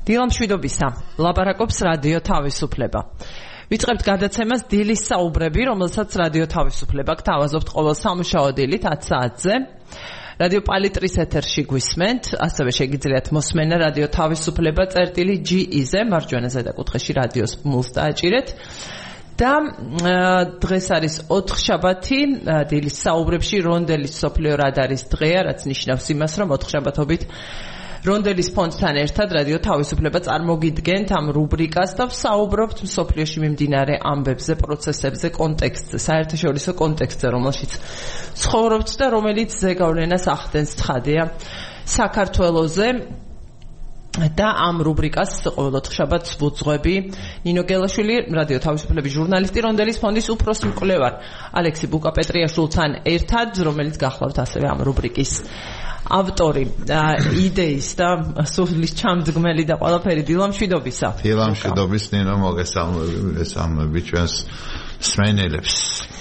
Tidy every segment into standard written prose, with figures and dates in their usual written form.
დილამშვიდობისა, ლაპარაკობს რადიო თავისუფლება. ვიწყებთ გადაცემას დილის საუბრები, რომელსაც რადიო თავისუფლება გთავაზობთ ყოველ სამუშაო დილით 10 საათზე. რადიო პალიტრის ეთერში გვისმენთ, ასევე შეგიძლიათ მოსმენა რადიო თავისუფლება წერტილი.ge-ზე, მარჯვენა ზედაკუთხეში რადიოს ბმულს დააჭირეთ. და დღეს არის 4 შაბათი, დილის საუბრებში რონდელის სოფლიო რადარის დღეა, რაც ნიშნავს იმას, რომ 4 შაბათობით რონდელის ფონდთან ერთად რადიო თავისუფლება წარმოგიდგენთ ამ რუბრიკას და ვსაუბრობთ მსოფლიოში მიმდინარე ამბებზე, პროცესებზე, კონტექსტზე, საერთაშორისო კონტექსტზე, რომელშიც ცხოვრობთ და რომელიც ზეგავლენას ახდენს ცხადია საქართველოზე. და ამ რუბრიკას ყოველ 4 შაბათს ვუძღვები ნინო გელაშვილი, რადიო თავისუფლების ჟურნალისტი, რონდელის ფონდის უფროსი მკვლევარ ალექსი ბუკა-პეტრიაშვილთან ერთად, რომელიც გახლავთ ასევე ამ რუბრიკის ავტორი, იდეის და სულის ჩამძგმელი და ყველაფერი. დილამშვიდობისა. დილამშვიდობის ნინო, მოგესალმები ჩვენს მსმენელებს.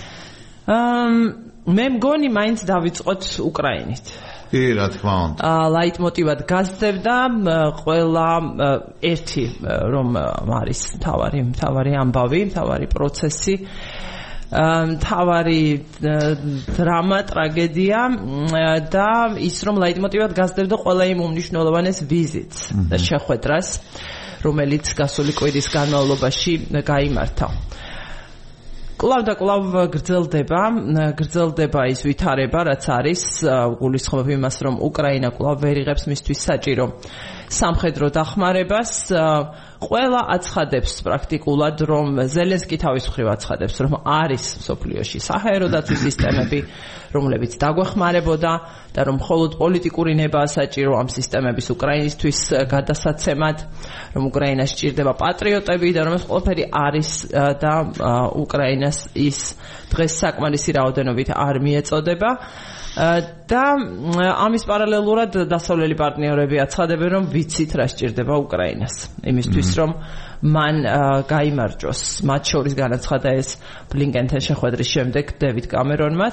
მე მგონი მაინც დავიწყოთ უკრაინით. კი, რა თქმა უნდა. ლაიტმოტივად გასცემდა ყველა ერთი რომ არის მთავარი ამბავი, მთავარი პროცესი, მთავარი დრამა, ტრაგედია და ის რომ ლაიტმოტივად გასცემდა ყველა იმ უმნიშვნელოვანეს ვიზიტს და შეხვედრას, რომელიც გასული კვირის განმავლობაში გაიმართა. კლავ და კლავ გრძელდება ის ვითარება, რაც არის გულისხმობ იმას, რომ უკრაინა კლავ ვერ იღებს მისთვის საჭირო სამხედრო დახმარებას. ყველა აცხადებს პრაქტიკულად, რომ ზელენსკი თავის მხრივ აცხადებს, რომ არის მსოფლიოში საჰაერო დაცვის სისტემები, რომლებიც დაგვეხმარებოდა და რომ მხოლოდ პოლიტიკური ნებაა საჭირო ამ სისტემების უკრაინისთვის გადასაცემად, რომ უკრაინას სჭირდება პატრიოტები და რომ ეს ყველაფერი არის და უკრაინას ის დღეს საკმარისი რაოდენობით არ მიეწოდება. და ამის პარალელურად დასავლელი პარტნიორები აცხადებენ, რომ ვიცით რა სჭირდება უკრაინას იმისთვის, რომ მან გაიმარჯვოს. მათ შორის განაცხადა ეს ბლინკენთან შეხვედრის შემდეგ დევიდ კამერონმაც.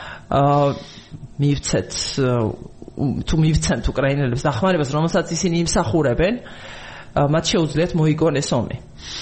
მივცემთ უკრაინელებს დახმარებას, რომელსაც ისინი იმსახურებენ, მათ შეუძლიათ მოიგონეს ომი.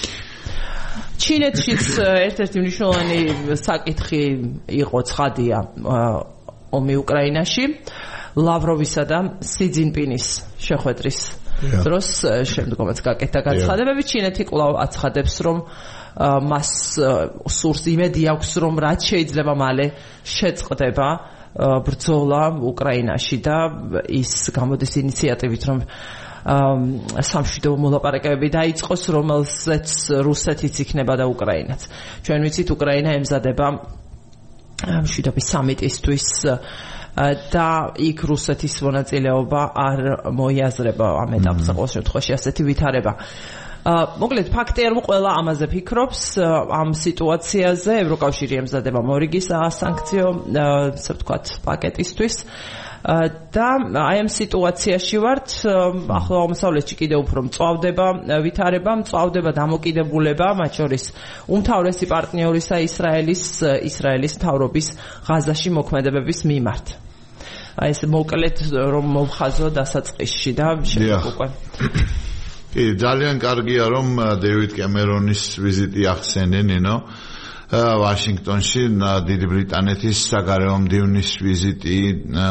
ჩინეთშიც ერთ-ერთი მნიშვნელოვანი საკითხი იყო ცხადია ომი უკრაინაში, ლავროვისა და სი ძინპინის შეხვედრის დროს შემდგომაც გაკეთდა განცხადებები. ჩინეთი კვლავ აცხადებს, რომ მას სურს იმედი აქვს, რომ რაც შეიძლება მალე შეწყდება ბრძოლა უკრაინაში და ის გამოდის ინიციატივით, რომ სამშვიდობო მოლაპარაკებები დაიწყოს, რომელზეც რუსეთიც იქნება და უკრაინაც. ჩვენ ვიცით, უკრაინა ემზადება მშვიდობის სამიტისთვის და იქ რუსეთის მონაწილეობა არ მოიაზრება ამ ეტაპზე, ყოველ შემთხვევაში ასეთი ვითარება. მოკლედ, ფაქტია, რომ ყველა ამაზე ფიქრობს, ამ სიტუაციაზე. ევროკავშირი ემზადება მორიგის სანქციო, ასე ვთქვათ, პაკეტისთვის. და აი ამ სიტუაციაში ვართ, ახლა აღმოსავლეთში კიდევ უფრო მწვავდება ვითარება, მწვავდება დამოკიდებულება, მათ შორის უმთავრესი პარტნიორისა ისრაელის მთავრობის ღაზაში მოქმედებების მიმართ. აი ეს მოკლედ რომ მოვხაზო დასაწყისში და შემდეგ უკვე. კი, ძალიან კარგია რომ დევიდ კემერონის ვიზიტი ახსენე, ნინო. ვაშინგტონში დიდი ბრიტანეთის საგარეო მდივნის ვიზიტი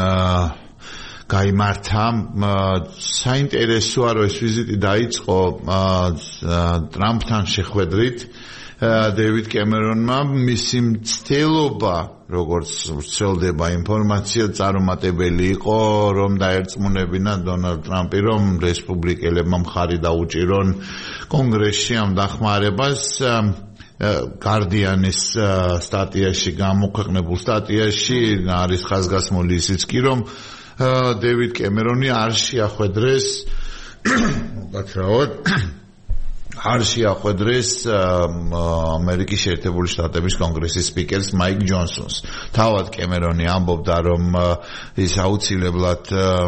გაიმართა. საინტერესოა, რომ ეს ვიზიტი დაიწყო ტრამპთან შეხვედრით. დევიდ კემერონმა მისი მცდელობა, როგორც ვრცელდება ინფორმაცია, წარუმატებელი იყო, რომ დაერწმუნებინა დონალდ ტრამპი, რომ რესპუბლიკელებმა მხარი დაუჭირონ კონგრესში ამ დახმარებას. Guardian-ის სტატიაში, გამოქვეყნებულ სტატიაში არის ხაზგასმული ისიც კი, რომ დევიდ კემერონი არ შეახვედრეს უკაცრავად არ შეახვედრეს ამერიკის შეერთებული შტატების კონგრესის სპიკერს მაიკ ჯონსონს. თავად კემერონი ამბობდა, რომ ის აუცილებლად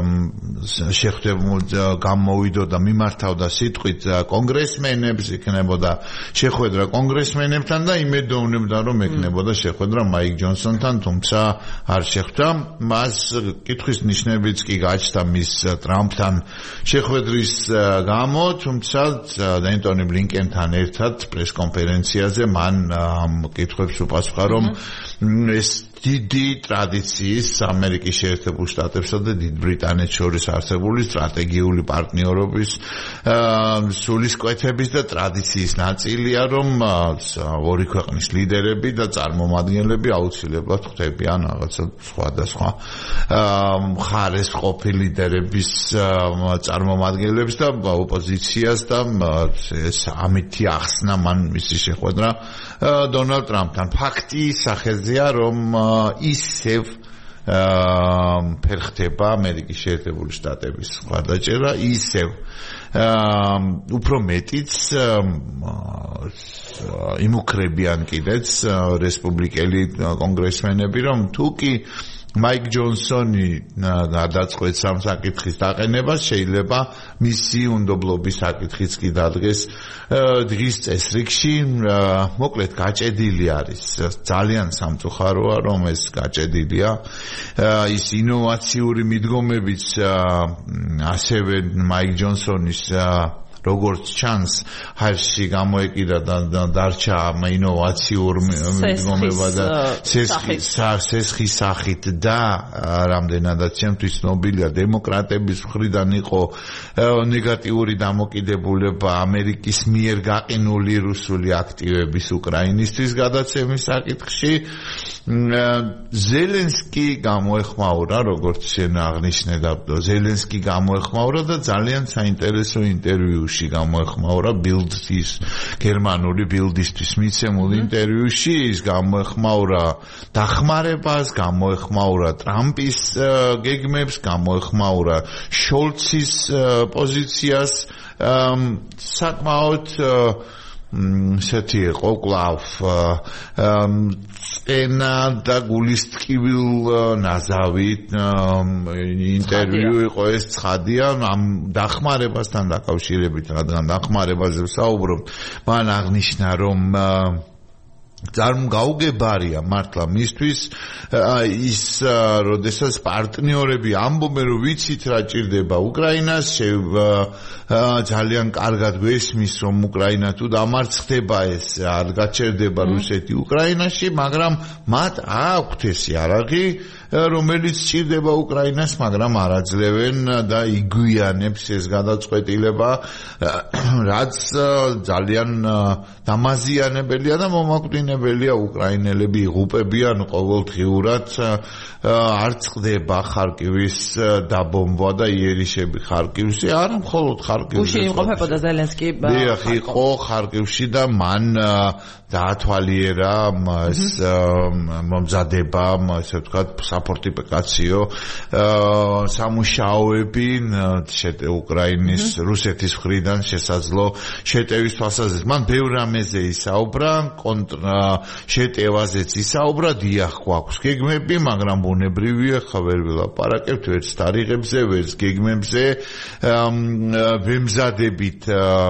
გამოვიდოდა და მიმართავდა სიტყვით კონგრესმენებს, იქნებოდა შეხვედრა კონგრესმენებთან და იმედოვნებდა, რომ ექნებოდა შეხვედრა მაიკ ჯონსონთან, თუმცა არ შეხვდა. მას კითხვის ნიშნებიც კი გაჩნდა მის ტრამპთან შეხვედრის გამო, თუმცა ენტონი ბლინკენთან ერთად პრესკონფერენციაზე მან ამ კითხვებს უპასუხა, რომ ეს დიდი ტრადიციის ამერიკის შეერთებულ შტატებსა და დიდ ბრიტანეთს შორის არსებული სტრატეგიული პარტნიორობის სულისკვეთების და ტრადიციის ნაწილია, რომ ორი ქვეყნის ლიდერები და წარმომადგენლები აუცილებლად ხვდებიან რაღაცა სხვადასხვა მხარეს ყოფილი ლიდერების წარმომადგენლებს და ოპოზიციას და ეს ამითი ახსნა მან მისი შეხვედრა დონალდ ტრამპთან. ფაქტი სახელზეა, რომ ისევ ფერხდება ამერიკის შეერთებული შტატების მხარდაჭერა, ისევ უფრო მეტიც იმუქრებიან კიდეც რესპუბლიკელი კონგრესმენები, რომ თუკი მაიკ ჯონსონი გადაწყვეტს ამ საკითხის დაყენებას, შეიძლება მისი უნდობლობის საკითხიც კი დადგეს დღის წესრიგში. მოკლედ გაჭედილი არის, ძალიან სამწუხაროა, რომ ეს გაჭედილია. ის ინოვაციური მიდგომებიც ასევე მაიკ ჯონსონის როგორც ჩანს ჰაერში გამოეკიდა და დარჩა ამ ინოვაციურ მიდგომება და სესხის სახით და რამდენადაც ჩემთვის ცნობილია დემოკრატების მხრიდან იყო ნეგატიური დამოკიდებულება ამერიკის მიერ გაყინული რუსული აქტივების უკრაინისთვის გადაცემის საკითხში. ზელენსკი გამოეხმაურა, როგორც შენ აღნიშნე და ზელენსკი გამოეხმაურა და ძალიან საინტერესო ინტერვიუში გამოეხმაურა ბილდის გერმანული ბილდისთვის მიცემულ ინტერვიუში. ის გამოეხმაურა დახმარებას, გამოეხმაურა ტრამპის გეგმებს, გამოეხმაურა შოლცის პოზიციას. საკმაოდ ისეთი იყო კვლავ წენა და გულისტკივილ ნაზავით ინტერვიუ იყო ეს, ცხადია, ამ დახმარებასთან დაკავშირებით, რადგან დახმარებაზე ვსაუბრობ, მან აღნიშნა, რომ გაუგებარია მართლა მისთვის ის, როდესაც პარტნიორები ამბობენ, რომ ვიცით რა ჭირდება უკრაინას, ძალიან კარგად გვესმის, რომ უკრაინა თუ დამარცხდება, ეს არ გაჩერდება რუსეთი უკრაინაში, მაგრამ მათ აქვთ ეს იარაღი, რომელიც ჭირდება უკრაინას, მაგრამ არ აძლევენ და იგვიანებს ეს გადაწყვეტილება, რაც ძალიან დამაზიანებელია და მომაკვდინებელია. უკრაინელები იღუპებიან ყოველდღიურად, არ წყდება ხარკივის დაბომბვა და იერიშები ხარკივში, არა მხოლოდ ხარკივში. გუშინ იმყოფებოდა ზელენსკი. დიახ, იყო ხარკივში და მან დაათვალიერა ეს მომზადება, ესე ვთქვათ, საფორტიფიკაციო სამუშაოები უკრაინის რუსეთის მხრიდან შესაძლო შეტევის თვალსაზრისით. მან ბევრ რამეზე ისაუბრა, შეტევაზეც ისაუბრა, დიახ, გვაქვს გეგმები, მაგრამ ბუნებრივია, ხა ვერ ვილაპარაკებთ ვერც თარიღებზე, ვერც გეგმებზე, ვემზადებით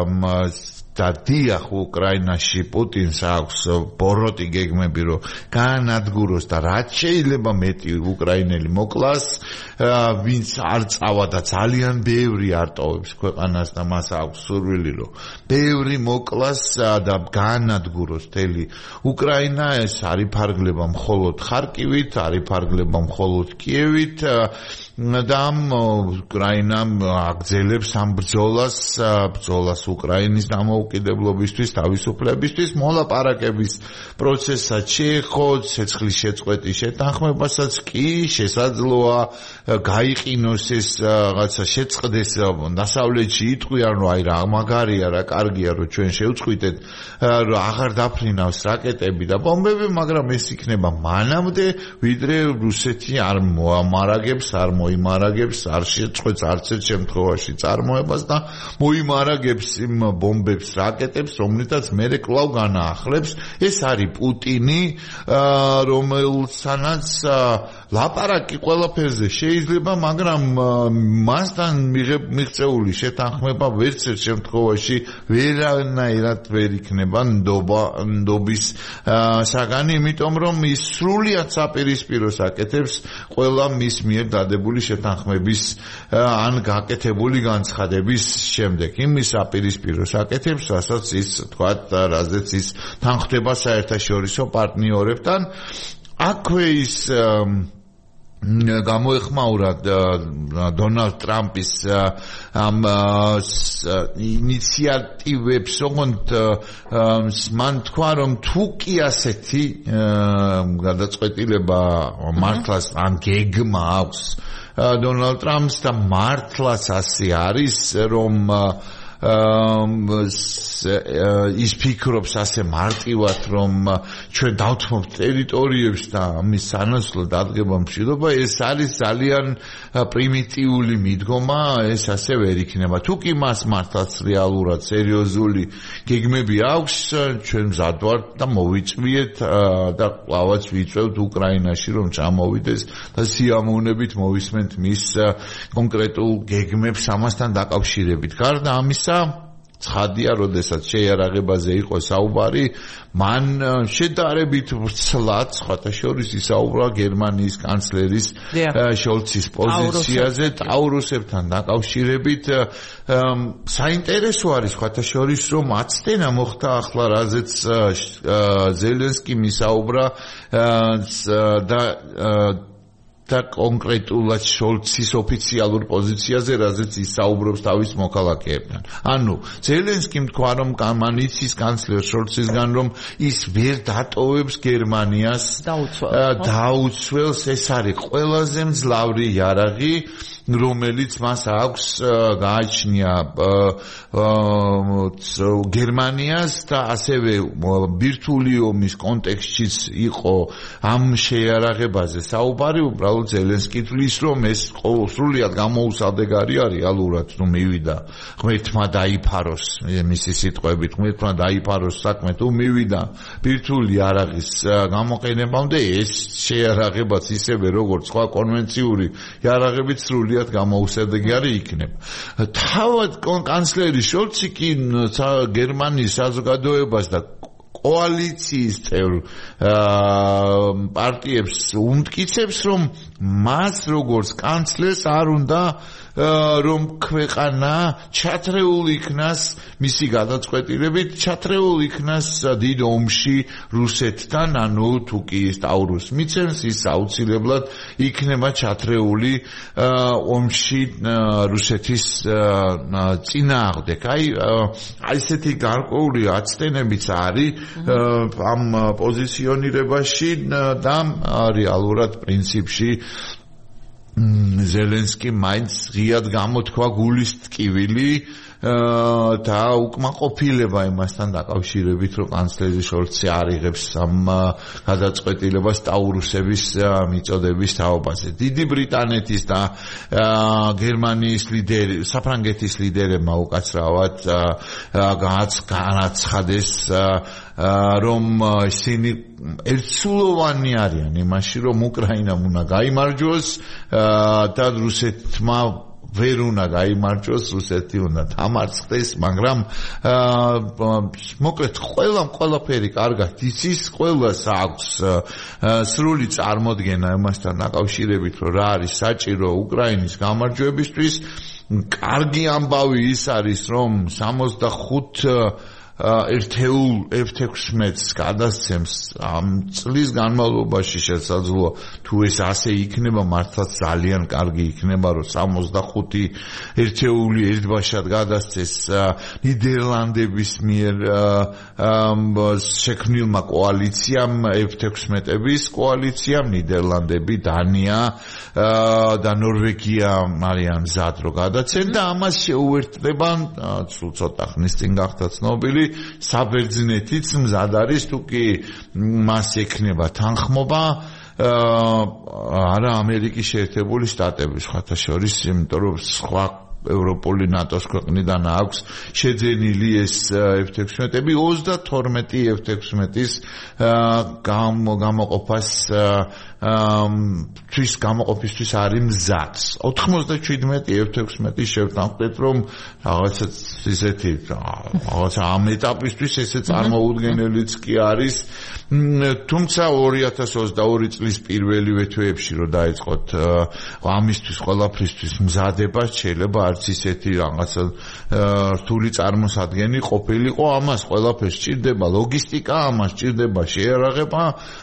და დიახ, უკრაინაში პუტინს აქვს ბოროტი გეგმები, რომ გაანადგუროს და რაც შეიძლება მეტი უკრაინელი მოკლას, ვინც არ წავა და ძალიან ბევრი არტოვებს ქვეყანას და მას აქვს სურვილი, რომ ბევრი მოკლას და გაანადგუროს მთელი უკრაინა. ეს არ იფარგლება მხოლოდ ხარკივით, არ იფარგლება მხოლოდ კიევით და უკრაინამ აგრძელებს ამ ბრძოლას უკრაინის დამოუკიდებლობისთვის, თავისუფლებისთვის, მოლაპარაკების პროცესსაც შეეხო, ცეცხლის შეწყვეტის შეთანხმებასაც კი შესაძლოა გაიყინოს ეს რაღაცა შეწყდეს, დასავლეთში იტყვიან, რომ აი რა მაგარია, რა კარგია, რომ ჩვენ შევწყვიტეთ, რომ აღარ დაფრინავს რაკეტები და ბომბები, მაგრამ ეს იქნება მანამდე, ვიდრე რუსეთი არ მოამარაგებს, არ მოიმარაგებს, არ შეწყვეტს არც ერთ შემთხვევაში წარმოებას და მოიმარაგებს იმ ბომბებს, რაკეტებს, რომლითაც მერე კვლავ განაახლებს. ეს არის პუტინი, რომელსაც ლაპარაკი ყველაფერზე შეიძლება, მაგრამ მასთან მიღწეული შეთანხმება ვერც ერთ შემთხვევაში ვერანაირად ვერ იქნება ნდობის საგანი, იმიტომ რომ ის სრულიად საპირისპიროს აკეთებს ყველა მის მიერ დადებული შეთანხმების ან გაკეთებული განცხადების შემდეგ. იმის საპირისპიროს აკეთებს, რასაც ის თქვათ, რაზეც ის თანხდება საერთაშორისო პარტნიორებთან. აქვე ის გამოეხმაურა დონალდ ტრამპის ამ ინიციატივებს, ოღონდ მან თქვა, რომ თუ კი ასეთი გადაწყვეტილება მართლაც ან გეგმა აქვს დონალდ ტრამპს და მართლაც ასე არის, რომ ის ფიქრობს ასე მარტივად, რომ ჩვენ დავთმობთ ტერიტორიებს და ამის სანაცვლოდ დადგება მშვიდობა, ეს არის ძალიან პრიმიტიული მიდგომა, ეს ასე ვერ იქნება. თუ კი მას მართლაც რეალურად სერიოზული გეგმები აქვს, ჩვენ მზად ვართ და მოვიწვიეთ და კლავაც ვიწევთ უკრაინაში, რომ ჩამოვიდეს და სიამოვნებით მოვისმენთ მის კონკრეტულ გეგმებს ამასთან დაკავშირებით. გარდა ამისა, ცხადია, როდესაც შეიარაღებაზე იყო საუბარი, მან შედარებით ვრცლად, სხვათა შორის ისაუბრა გერმანიის კანცლერის შოლცის პოზიციაზე, ტაურუსებთან დაკავშირებით. საინტერესო არის, სხვათა შორის, რომ აცდენა მოხდა ახლა, რაზეც ზელენსკიმ ისაუბრა და კონკრეტულად შოლცის ოფიციალურ პოზიციაზე, რაზეც ისაუბრობს თავის მოქალაქეებთან. ანუ ზელენსკიმ თქვა, რომ მან იცის კანცლერ შოლცისგან, რომ ის ვერ დატოვებს გერმანიას დაუცველს. ეს არის ყველაზე მძლავრი იარაღი, რომელიც მას აქვს გააჩნია გერმანიას და ასევე ბირთვული ომის კონტექსტშიც იყო ამ შეიარაღებაზე საუბარი. უბრალოდ ზელენსკი თვლის, რომ ეს სრულიად გამოუსადეგარი არის რეალურად, რომ მივიდა ღმერთმა დაიფაროს, მისი სიტყვებით, ღმერთმა დაიფაროს საქმე, თუ მივიდა ბირთვული იარაღის გამოყენებამდე, ეს შეიარაღებაც ისევე როგორც სხვა კონვენციური იარაღებით სრულიად გამოუსადეგარი იქნება. თავად კანცლერი შოლცი კი გერმანიის საზოგადოებას და კოალიციის წევრ პარტიებს უმტკიცებს, რომ მას როგორც კანცლერს არ უნდა რომ ქვეყანა ჩათრეულ იქნას მისი გადაწყვეტილებით, ჩათრეულ იქნას დიდ ომში რუსეთთან, ანუ თუ კი ის ტაურუსს მიცემს, ის აუცილებლად იქნება ჩათრეული ომში რუსეთის წინააღმდეგ. აი ესეთი გარკვეული აცდენებიც არის ამ პოზიციონირებაში და რეალურად პრინციპში ზელენსკი მაინც ღიად გამოთქვა გულის ტკივილი და უკმაყოფილება იმასთან დაკავშირებით, რომ კანცლერი შოლცი არ იღებს ამ გადაწყვეტილებას ტაურუსების მიწოდების თაობაზე. დიდი ბრიტანეთის და გერმანიის ლიდერი, საფრანგეთის ლიდერებმა უკაცრავად განაცხადეს, რომ ისინი ერთსულოვანი არიან იმაში, რომ უკრაინამ უნდა გაიმარჯვოს და რუსეთმა ვერ უნდა გაიმარჯვოს, რუსეთი უნდა დამარცხდეს, მაგრამ მოკლედ ყველაფერი კარგად იცის, ყველას აქვს სრული წარმოდგენა იმასთან დაკავშირებით, რომ რა არის საჭირო უკრაინის გამარჯვებისთვის. კარგი ამბავი ის არის, რომ 65 ერთეულ F-16-ს გადასცემს ამ წლის განმავლობაში. შესაძლოა თუ ეს ასე იქნება, მართლაც ძალიან კარგი იქნება, რომ 65 ერთეული ერთბაშად გადასცეს ნიდერლანდების მიერ შექმნილმა კოალიციამ, F-16-ების კოალიციამ. ნიდერლანდები, დანია და ნორვეგია არიან მზად რომ გადაცენ და ამას შეუერთდება, სულ ცოტა ხნის წინ გახდა ცნობილი, საბერძნეთიც მზად არის, თუ კი მას ექნება თანხმობა არა ამერიკის შეერთებული შტატების ხათა შორის, იმიტომ რომ სხვა ევროპული ნატოს ქვეყნიდან აქვს შეძენილი ეს F-16-ები 32 F-16-ის გამოყოფას თვის გამოყოფისთვის არის მზად 97 F-16 შევთანხმდეთ რომ რაღაცა ისეთი რაღაცა ამ ეტაპისთვის ესე წარმოუდგენელიც კი არის თუმცა 2022 წლის პირველივე თვეებში რომ დაიწყოთ ამისთვის ყველაფრისთვის მზადება შეიძლება არც ისეთი რაღაცა რთული წარმოსადგენი ყოფილიყო ამას ყველაფერს სჭირდება ლოგისტიკა ამას სჭირდება შეიარაღება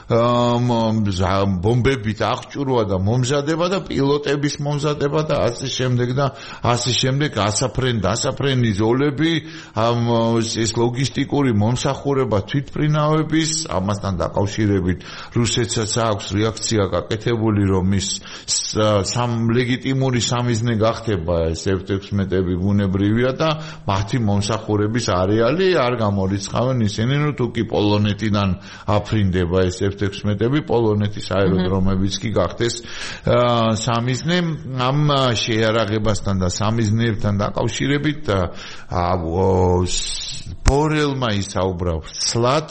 ბომბებით აღჭურვა და მომზადება და პილოტების მომზადება და ასე შემდეგ დასაფრენი ზოლები ეს ლოგისტიკური მომსახურება თვითმფრინავების ამასთან დაკავშირებით რუსეთსაც აქვს რეაქცია გაკეთებული რომ ის ლეგიტიმური სამიზნე გახდება ეს F-16-ები ბუნებრივია და მათი მომსახურების არეალი არ გამორიცხავენ ისინი რომ თუ კი პოლონეთიდან აფრინდება ეს F-16-ები პოლონეთის აეროდრომებიც კი გახდეს სამიზნე ამ შეიარაღებასთან და სამიზნეებთან დაკავშირებით ბორელმა ისაუბრა სლად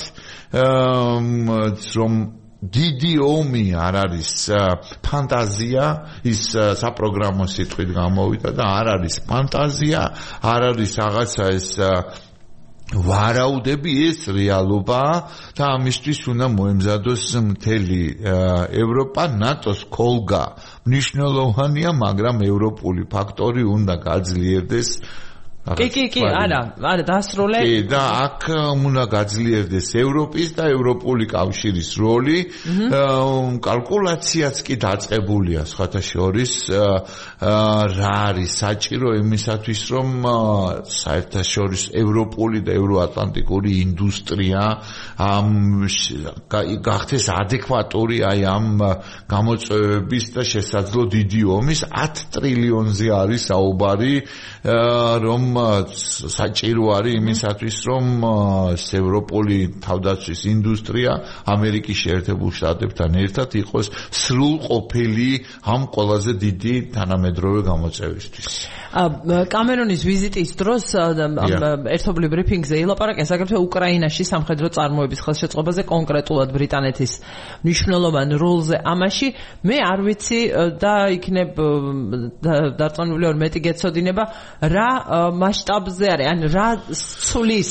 რომ დიდი ომი არ არის ფანტაზია ის საპროგრამო სიტყვით გამოვიდა და არ არის ფანტაზია არ არის რაღაცა ეს ვარაუდები ეს რეალობაა და ამისთვის უნდა მოემზადოს მთელი ევროპა ნატოს კოლგა მნიშვნელოვანია მაგრამ ევროპული ფაქტორი უნდა გაძლიერდეს კი, არა, დასროლე. კი, და აქ უნდა გაძლიერდეს ევროპის და ევროპული კავშირის როლი. კალკულაციაც კი დაწყებულია სხვათა შორის რა არის საჭირო იმისათვის რომ საერთაშორისო ევროპული და ევროატლანტიკური ინდუსტრია გახდეს ადეკვატური აი ამ გამოწვევების და შესაძლო დიდი ომის 10 ტრილიონზე არის საუბარი რომ საჭირო არის იმისათვის რომ ევროპული თავდაცვის ინდუსტრია ამერიკის შეერთებულ შტატებთან ერთად იყოს სრულყოფილი ამ ყველაზე დიდი თანამედროვე გამოწვევისთვის. კამერონის ვიზიტის დროს ერთობლივ ბრიფინგზე ილაპარაკეს აგრეთვე უკრაინაში სამხედრო წარმოების ხელშეწყობაზე კონკრეტულად ბრიტანეთის მნიშვნელოვან როლზე ამაში მე არ ვიცი და იქნებ დარწმუნებული ვარ მეტი გეცოდინება რა მასშტაბზე არის ან რა ცulis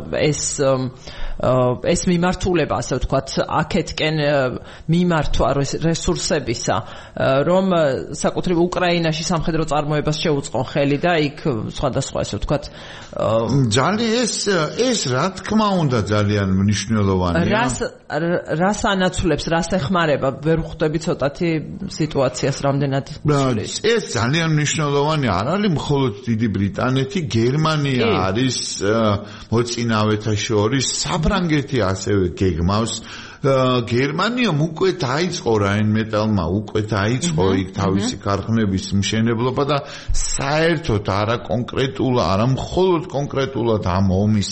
ეს მიმართულება ასე ვთქვათ აქეთკენ მიმართვა რესურსებისა რომ საკუთრივ უკრაინაში სამხედრო წარმოებას შეუწყონ ხელი და იქ სხვადასხვა ასე ვთქვათ ძალიან ეს რა თქმა უნდა ძალიან მნიშვნელოვანია რას ანაცვლებს რას ეხმარება ვერ ხვდები ცოტათი სიტუაციას რამდენად ეს ძალიან მნიშვნელოვანია არ არის მხოლოდ დიდი ბრიტანეთი გერმანია არის მოწინავეთა შორის საფრანგეთი ასევე გეგმავს გერმანიამ უკვე დაიწყო რაინმეტალმა უკვე დაიწყო იქ თავისი ქარხნების მშენებლობა და საერთოდ არა კონკრეტულად არა მხოლოდ კონკრეტულად ამ ომის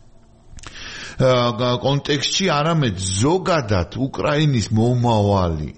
კონტექსტში არამედ ზოგადად უკრაინის მომავალი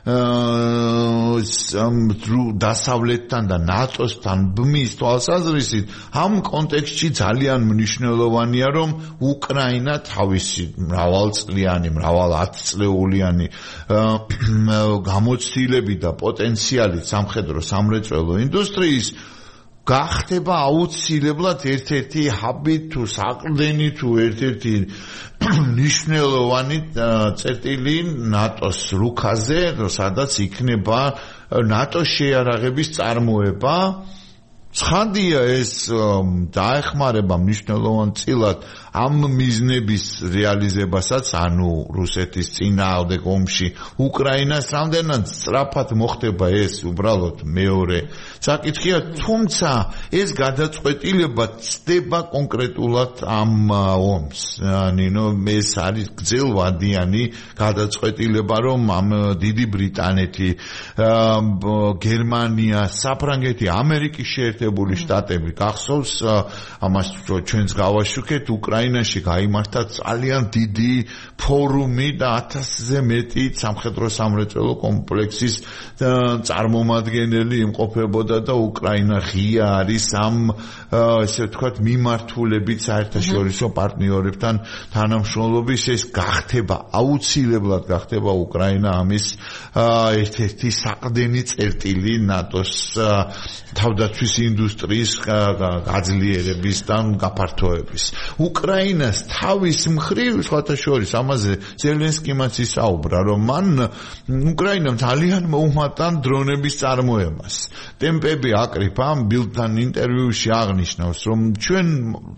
დასავლეთთან და ნატოსთან ბმის თვალსაზრისით ამ კონტექსტში ძალიან მნიშვნელოვანია რომ უკრაინა თავისი მრავალწლიანი მრავალ ათწლეულიანი გამოცდილებით და პოტენციალით სამხედრო სამრეწველო ინდუსტრიის გახდება აუცილებლად ერთ-ერთი ჰაბი თუ საყრდენი თუ ერთ-ერთი მნიშვნელოვანი წერტილი ნატოს რუქაზე, სადაც იქნება ნატოს შეიარაღების წარმოება. ცხადია ეს დაეხმარება მნიშვნელოვანწილად ამ მიზნების რეალიზებასაც, ანუ რუსეთის წინააღმდეგ ომში უკრაინას რამდენად სწრაფად მოხდება ეს უბრალოდ მეორე საკითხია, თუმცა ეს გადაწყვეტილება ცდება კონკრეტულად ამ ომს. ეს არის გრძელვადიანი გადაწყვეტილება, რომ ამ დიდი ბრიტანეთი, გერმანია, საფრანგეთი, ამერიკის შეერთებული შტატები გახსოვს, ამას ჩვენც გავაშუქეთ უკრაინა უკრაინაში გაიმართა ძალიან დიდი ფორუმი და 1000-ზე მეტი სამხედრო-სამრეწველო კომპლექსის წარმომადგენელი იმყოფებოდა და უკრაინა ღია არის ამ ესე ვთქვათ მიმართულებით საერთაშორისო პარტნიორებთან თანამშრომლობის ეს გახდება აუცილებლად გახდება უკრაინა ამის ერთ-ერთი საყრდენი წერტილი ნატოს თავდაცვის ინდუსტრიის გაძლიერების და გაფართოების. უკრაინას თავის მხრივ სხვათა შორის ამაზე ზელენსკიმაც ისაუბრა, რომ მან უკრაინამ ძალიან მოუმატა დრონების წარმოებას. ტემპები აკრიფ ამ ბილდთან ინტერვიუში აღნიშნავს, რომ ჩვენ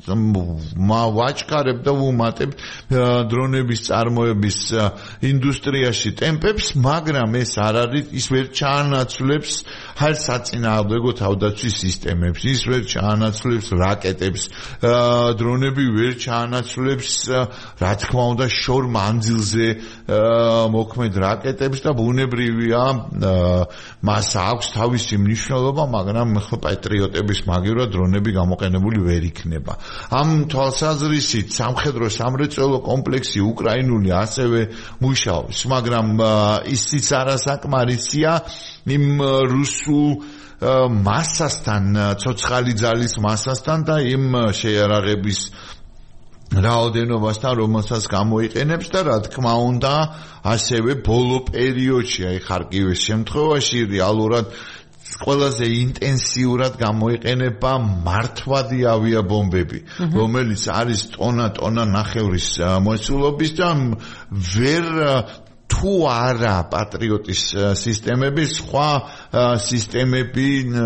ვაჩქარებთ და ვუმატებთ დრონების წარმოების ინდუსტრიაში ტემპებს, მაგრამ ეს არ არის ის ვერ ჩაანაცვლებს საწინააღმდეგო თავდაცვის სისტემებს, ის ვერ ჩაანაცვლებს რაკეტებს, დრონები ვერ ჩაანაცვლებს რა თქმა უნდა შორ მანძილზე მოქმედ რაკეტებს და ბუნებრივია მას აქვს თავისი მნიშვნელობა, მაგრამ პატრიოტების მაგივრად დრონები გამოყენებული ვერ იქნება. ამ თვალსაზრისით სამხედრო-სამრეწველო კომპლექსი უკრაინული ასევე მუშაობს, მაგრამ ისიც არასაკმარისია იმ რუსულ მასასთან, ცოცხალი ძალის მასასთან და იმ შეიარაღების რაოდენობასთან, რომელსაც გამოიყენებს და რა თქმა უნდა, ასევე ბოლო პერიოდში, აი ხარკივის შემთხვევაში რეალურად ყველაზე ინტენსიურად გამოიყენება მართვადი ავიაბომბები, რომელიც არის ტონა ნახევრის მოცულობის და ვერ თუ არა პატრიოტის სისტემები, სხვა სისტემები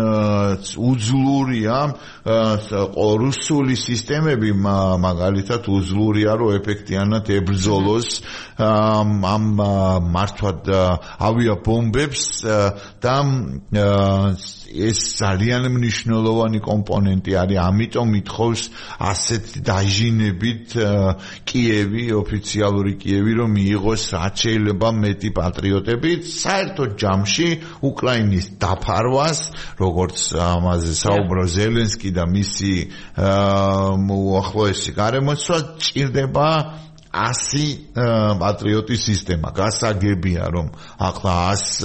უძლურია, რუსული სისტემები მაგალითად უძლურია, რომ ეფექტიანად ებრძოლოს ამ მართვად ავიაბომბებს და ეს ძალიან მნიშვნელოვანი კომპონენტი არის, ამიტომ ითხოვს ასეთ დაჟინებით კიევი, ოფიციალური კიევი, რომ მიიღოს რაც შეიძლება მეტი პატრიოტები საერთო ჯამში უკრაინის დაფარვას, როგორც ამაზე საუბრა ზელენსკი და მისი უახლოესი გარემოცვა, ჭირდება 100 პატრიოტის სისტემა. გასაგებია, რომ ახლა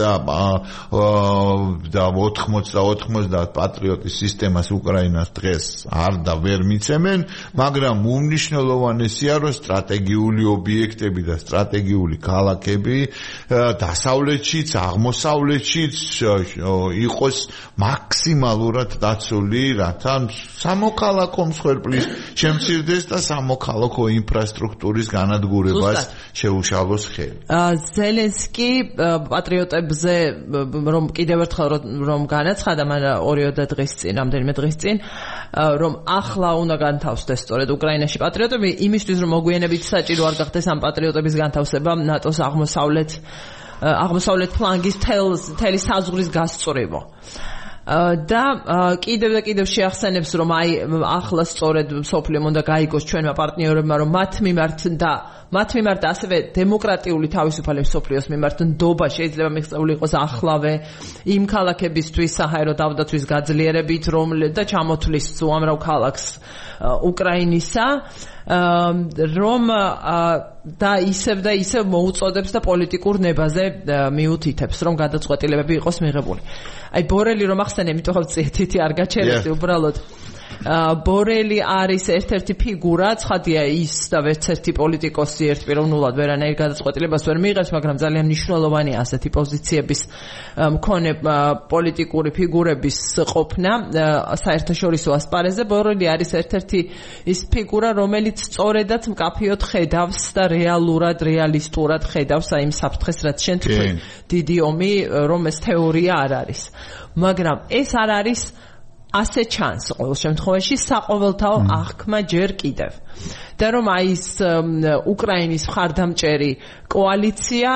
100 და 80 პატრიოტის სისტემას უკრაინას დღეს არ და ვერ მიცემენ, მაგრამ უმნიშვნელოვანესია, რომ სტრატეგიული ობიექტები და სტრატეგიული ქალაქები დასავლეთშიც, აღმოსავლეთშიც იყოს მაქსიმალურად დაცული, რათა სამოქალაქო მსხვერპლის შემცირდეს და სამოქალაქო ინფრასტრუქტურის განადგურებას შეუშალოს ხელი. ზელენსკი პატრიოტებზე რომ კიდევ ერთხელ რომ განაცხადა, მან 2 დღის წინ, რამდენიმე დღის წინ, რომ ახლა უნდა განთავსდეს სწორედ უკრაინაში პატრიოტები, იმისთვის რომ მოგვიანებით საჭირო არ გახდეს ამ პატრიოტების განთავსება ნატოს აღმოსავლეთ ფლანგის მთელი საზღვრის გასწვრივო. და კიდევ შეახსენებს, რომ აი ახლა სწორედ სოფლიომ უნდა გაიგოს ჩვენმა პარტნიორებმა, რომ მათ მიმართ ასევე დემოკრატიული თავისუფალების სოფლიოს მიმართ ნდობა შეიძლება მიღწეული იყოს ახლავე იმ ქალაქებისთვის საჰაერო თავდაცვის გაძლიერებით, და ჩამოთვლის უამრავ ქალაქს უკრაინისა, რომ და ისევ მოუწოდებს და პოლიტიკურ ნებაზე მიუთითებს, რომ გადაწყვეტილებები იყოს მიღებული. აი ბორელი რომ ახსენე, იმიტომ რომ თითი არ გაჩერებდი უბრალოდ. ბორელი არის ერთ-ერთი ფიგურა, ცხადია ის და ერთ-ერთი პოლიტიკოსი ერთპიროვნულად ვერანაირ გადაწყვეტილებას ვერ მიიღებს, მაგრამ ძალიან მნიშვნელოვანია ასეთი პოზიციების მქონე პოლიტიკური ფიგურების ყოფნა საერთაშორისო ასპარეზზე. ბორელი არის ერთ-ერთი ის ფიგურა, რომელიც სწორედაც მკაფიოდ ხედავს და რეალისტურად ხედავს აი იმ საფრთხეს, რაც შენ თქვი, დიდი ომი, რომ ეს თეორია არ არის. მაგრამ ეს არ არის ასე ჩანს ყოველ შემთხვევაში საყოველთაო აღქმა ჯერ კიდევ. და რომ აი ეს უკრაინის მხარდამჭერი კოალიცია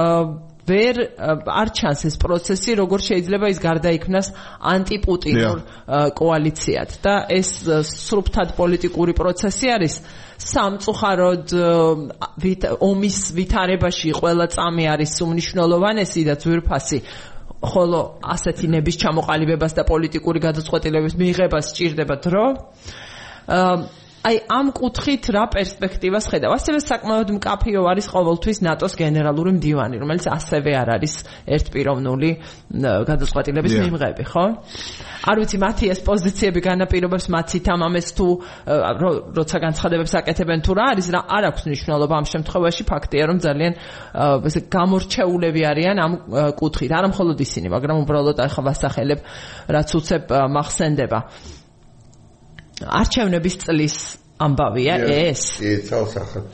არ ჩანს ეს პროცესი, როგორ შეიძლება ის გარდაიქმნას ანტიპუტინურ კოალიციად. და ეს სრუფთად პოლიტიკური პროცესი არის. სამწუხაროდ ომის ვითარებაში ყველა წამი არის უმნიშვნელოვანესი და ძვირფასი, ხოლო ასეთი ნების ჩამოყალიბებას და პოლიტიკური გადაწყვეტილების მიღებას სჭირდება დრო. აი ამ კუთხით რა პერსპექტივას ხედავ? ასევე საკმაოდ მკაფიო არის ყოველთვის ნატოს გენერალური მდივანი, რომელიც ასევე არ არის ერთპიროვნული გადაწყვეტილების მიმღები, ხო? არ ვიცი, მათი ეს პოზიციები განაპირობებს მათ სითამამეს თუ როცა განცხადებებს აკეთებენ თუ რა არის, რა არ აქვს მნიშვნელობა ამ შემთხვევაში, ფაქტია რომ ძალიან ესე გამორჩეულები არიან ამ კუთხით. არა მხოლოდ ისინი, მაგრამ უბრალოდ ახლა ვასახელებ რაც უცებ მახსენდება. არჩევნების წლის ამბავია ეს? ცალსახად.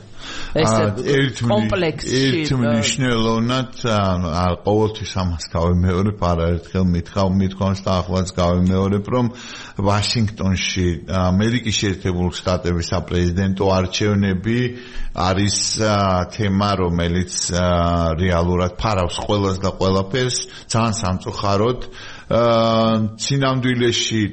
ერთ მნიშვნელოვნად ყოველთვის ამას გავიმეორებ, არაერთხელ მithავს და ახლაც გავიმეორებ, რომ ვაშინგტონში ამერიკის შეერთებული შტატების საპრეზიდენტო არჩევნები არის თემა, რომელიც რეალურად ფარავს ყველას და ყველაფერს, ძალიან სამწუხაროდ. წინამდვილეში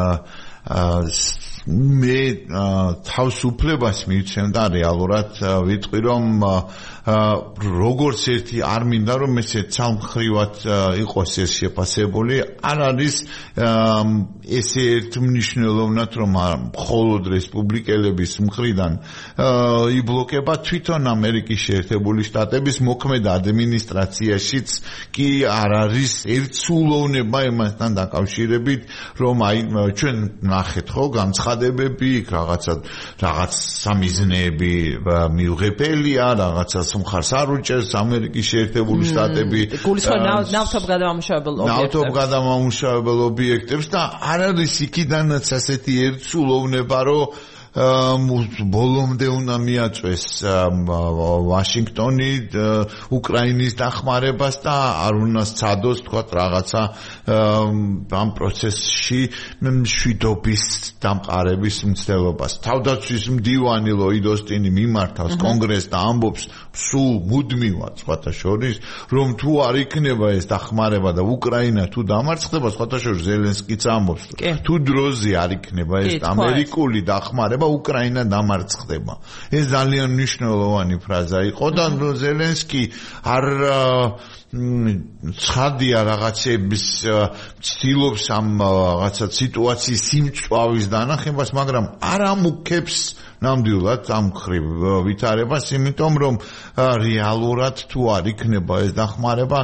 მე თავისუფლებას მივცემ და რეალურად ვიტყვი რომ როგორც ერთი არ მინდა რომ ესე ცალმხრივად იყოს ეს შეფასებული, არ არის ესე ერთმნიშვნელოვნად რომ მხოლოდ რესპუბლიკელების მხრიდან იბლოკება თვითონ ამერიკის შეერთებული შტატების მოქმედ ადმინისტრაციაშიც კი არ არის ერთსულოვნება იმასთან დაკავშირებით რომ აი ჩვენ ნახეთ ხო განცხადებები რაღაც სამიზნეები მიუღებელია რაღაცა მხარს არ უჭერს ამერიკის შეერთებული შტატები ნავთობგადამამუშავებელ ობიექტებს და არ არის იქიდანაც ასეთი ერთსულოვნება რომ ბოლომდე უნდა მიაწვეს ვაშინგტონი უკრაინის დახმარებას და არ უნდა სცადოს თქვა რაღაცა ამ პროცესში მშვიდობის დამყარების მცდელობას. თავდაცვის მდივანი ლოიდ ოსტინი მიმართავს კონგრესს და ამბობს სულ მუდმივად სხვათა შორის რომ თუ არ იქნება ეს დახმარება და უკრაინა თუ დამარცხდება სხვათა შორის ზელენსკიც ამბობს თუ დროზე არ იქნება ეს ამერიკული დახმარება უკრაინა დამარცხდება. ეს ძალიან მნიშვნელოვანი ფრაზა იყო და ზელენსკი არ ცხადია რაღაცების ცდილობს ამ რაღაცა სიტუაციის სიმწვავის დანახებას, მაგრამ არ ამუქებს ნამდვილად ამ ხრივ ვითარებას, იმიტომ რომ რეალურად თუ არ იქნება ეს დახმარება,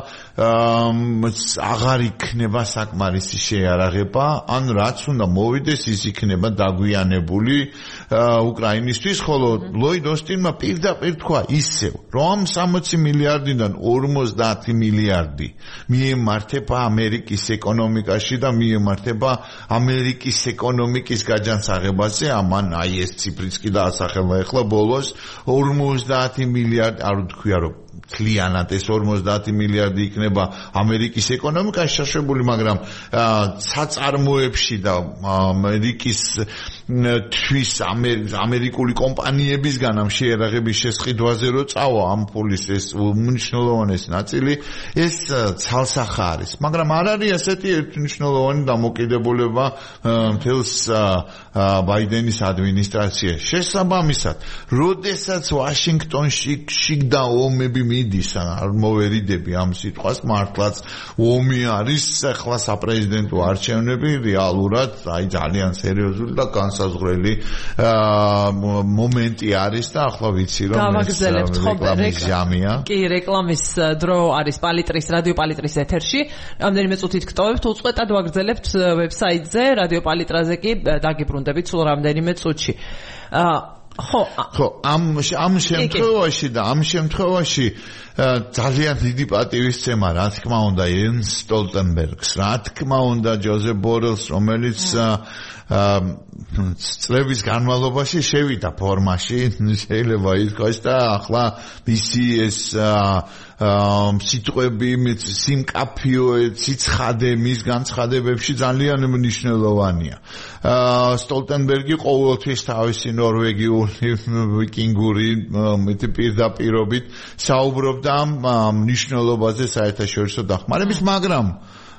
აღარ იქნება საკმარისი შეიარაღება, ან რაც უნდა მოვიდეს, ის იქნება დაგვიანებული უკრაინისთვის, ხოლო ლოიდ ოსტინმა პირდაპირ თქვა ისევ, რომ 60 მილიარდიდან 50 მილიარდი მიემართება ამერიკის ეკონომიკაში და მიემართება ამერიკის ეკონომიკის გაჯანსაღებაზე, ამან აი ეს ციფრიც კი დაასახელა ახლა ბოლოს 50 მილიარდი არ ვთქვია რომ მთლიანად ეს 50 მილიარდი იქნება ამერიკის ეკონომიკაში შეშვებული, მაგრამ საწარმოებში და ამერიკის თვის ამერიკული კომპანიებისგან ამ შეიარაღების შესყიდვაზე რო წავა ამ ფულის ეს მნიშვნელოვანი ნაწილი, ეს ცალსახა არის, მაგრამ არ არის ასეთი ერთმნიშვნელოვანი დამოკიდებულება მთელს ბაიდენის ადმინისტრაციაში. შესაბამისად, როდესაც ვაშინგტონში შიგდა ომები მიდის, არ მოვერიდები ამ სიტყვას, მართლაც ომი არის ახლა საპრეზიდენტო არჩევნები, რეალურად აი ძალიან სერიოზული და განსაზღვრელი მომენტი არის და ახლა ვიცი რომ გავაგზავნებთ რეკლამის ჟამია. კი, რეკლამის დრო არის პალიტრის რადიო პალიტრის ეთერში. რამდენიმე წუთით გტოვებთ, უწყვეტად ვაგრძელებთ ვებსაიტზე, რადიო პალიტრაზე კი დაგიბრუნდებით სულ რამდენიმე წუთში. ხო, ამ შემთხვევაში ძალიან დიდი პატივისცემა, რა თქმა უნდა, იენს სტოლტენბერგს, რა თქმა უნდა, ჯოზეფ ბორელს, რომელიც წლების განმავლობაში შევიდა ფორმაში, შეიძლება ითქვას და ახლა მისი ეს სიტყვები, სიმკაფიო ციცხადე მის განცხადებებში ძალიან მნიშვნელოვანია. სტოლტენბერგი ყოველთვის თავისი ნორვეგიული ვიკინგური პირდაპირობით საუბრობდა ამ მნიშვნელობაზე საერთაშორისო დახმარების, მაგრამ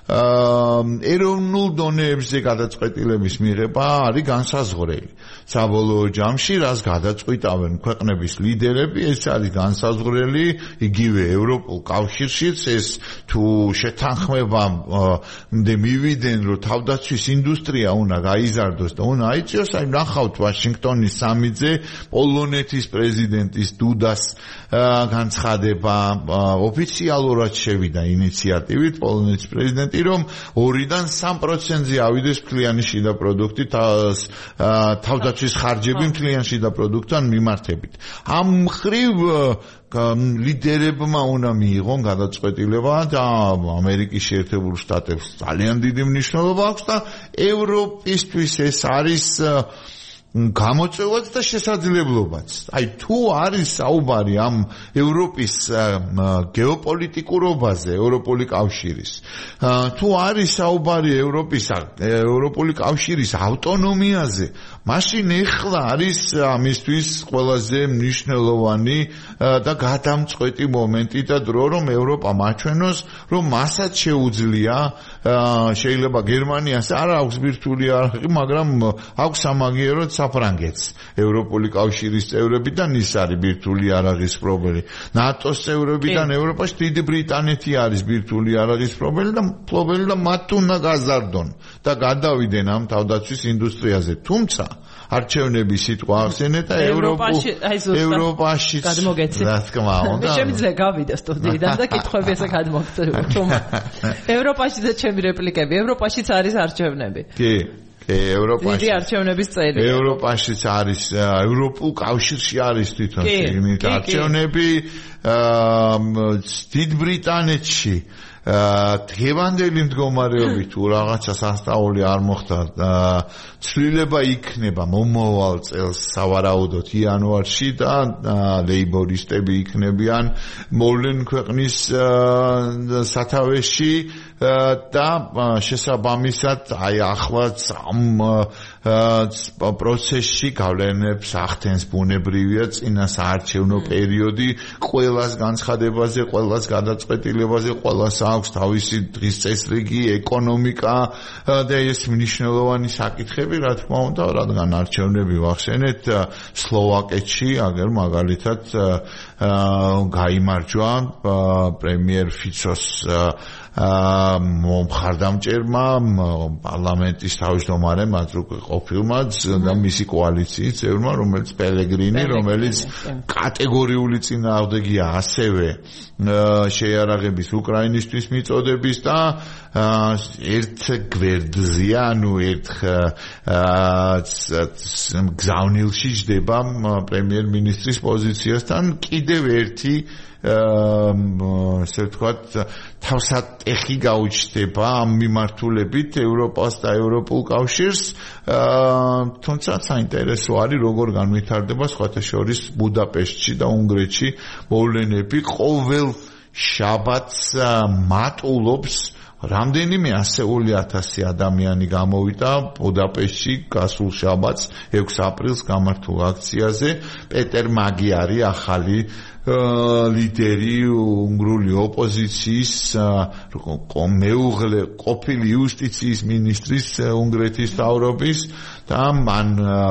ეროვნულ დონეებზე გადაწყვეტილების მიღება არის განსაზღვრელი. საბოლოო ჯამში რას გადაწყვიტავენ ქვეყნების ლიდერები, ეს არის განსაზღვრელი იგივე ევროპულ კავშირშიც, ეს თუ შეთანხმება მივიდნენ, რომ თავდაცვის ინდუსტრია უნდა გაიზარდოს და უნდა აიწიოს, აი ნახავთ ვაშინგტონის სამიტზე პოლონეთის პრეზიდენტის დუდას განცხადება, ოფიციალურად შევიდა ინიციატივით პოლონეთის პრეზიდენტი, რომ 2-დან 3%-ზე ავიდეს მთლიანი შიდა პროდუქტი თავდაცვის ხარჯები მთლიან შიდა პროდუქტთან მიმართებით. ამ მხრივ ლიდერებმა უნდა მიიღონ გადაწყვეტილება და ამერიკის შეერთებულ შტატებს ძალიან დიდი მნიშვნელობა აქვს და ევროპისთვის ეს არის გამოწვევაც და შესაძლებლობაც. აი თუ არის საუბარი ამ ევროპის გეოპოლიტიკურობაზე, ევროპული კავშირის, თუ არის საუბარი ევროპული კავშირის ავტონომიაზე, მაშინ ეხლა არის ამისთვის ყველაზე მნიშვნელოვანი და გადამწყვეტი მომენტი და დრო, რომ ევროპა მაჩვენოს, რომ მასაც შეუძლია, შეიძლება გერმანიას არ აქვს ბირთვული არხი, მაგრამ აქვს სამაგიეროდ საფრანგეთს ევროპული კავშირის წევრებიდან ის არის ბირთვული არაღის პრობლემი. ნატოს წევრებიდან ევროპაში დიდი ბრიტანეთი არის ბირთვული არაღის პრობლემი და მათ უნდა გაზარდონ და გადავიდნენ ამ თავდაცვის ინდუსტრიაზე. თუმცა არჩევნები სიტყვა ახსენეთ და ევროპაში გადმოგეცით. რა თქმა უნდა. მე შემიძლია გავიდე სტუდიიდან და კითხვები ესე გადმოგწევ. ევროპაშიც ჩემი რეპლიკები, ევროპაშიც არის არჩევნები. კი. ევროპაში დიდი არჩევნების წელი. ევროპაშიც არის, ევროპულ კავშირში არის თვითონ შეგნით არჩევნები, დიდ ბრიტანეთში დღევანდელი მდგომარეობით თუ რაღაცა სასწაული არ მოხდა, ცვლილება იქნება მომავალ წელს სავარაუდოდ იანვარში და ლეიბორისტები იქნებიან მოვლენ ქვეყნის სათავეში და შესაბამისად აი ახლაც ამ პროცესში გავლენებს ახდენს ბუნებრივია წინა საარჩევნო პერიოდი ყველას განცხადებაზე, ყველას გადაწყვეტილებაზე, ყველას აქვს თავისი დღის წესრიგი, ეკონომიკა და ეს მნიშვნელოვანი საკითხები, რა თქმა უნდა, რადგან არჩევნები ვახსენეთ სლოვაკეთში, აგერ მაგალითად გაიმარჯვა პრემიერ ფიცოს მომხარდამჭერმა პარლამენტის თავმჯდომარემ ყოფილმა და მისი კოალიციის წევრმა, რომელიც პელეგრინი, რომელიც კატეგორიული წინააღმდეგია ასევე შეიარაღების უკრაინისთვის მიწოდების და ერთ გვერდზე, ანუ ერთ გზავნილში ჯდება პრემიერ-მინისტრის პოზიციასთან კიდევ ერთი ესე ვთქვათ თავსატეხი გაუჩნდება ამ მიმართულებით ევროპას და ევროპულ კავშირს, თუმცა საინტერესო არის როგორ განვითარდება სხვათა შორის ბუდაპეშტში და უნგრეთში მოვლენები. ყოველ შაბათს მატულობს რამდენიმე ასეული ათასი ადამიანი გამოვიდა ბუდაპეშტში გასულ შაბათს 6 აპრილს გამართულ აქციაზე. პეტერ მაგი არის ახალი ლიდერი უნგრული ოპოზიციის მეუღლე ყოფილი იუსტიციის მინისტრის უნგრეთის მთავრობის და მან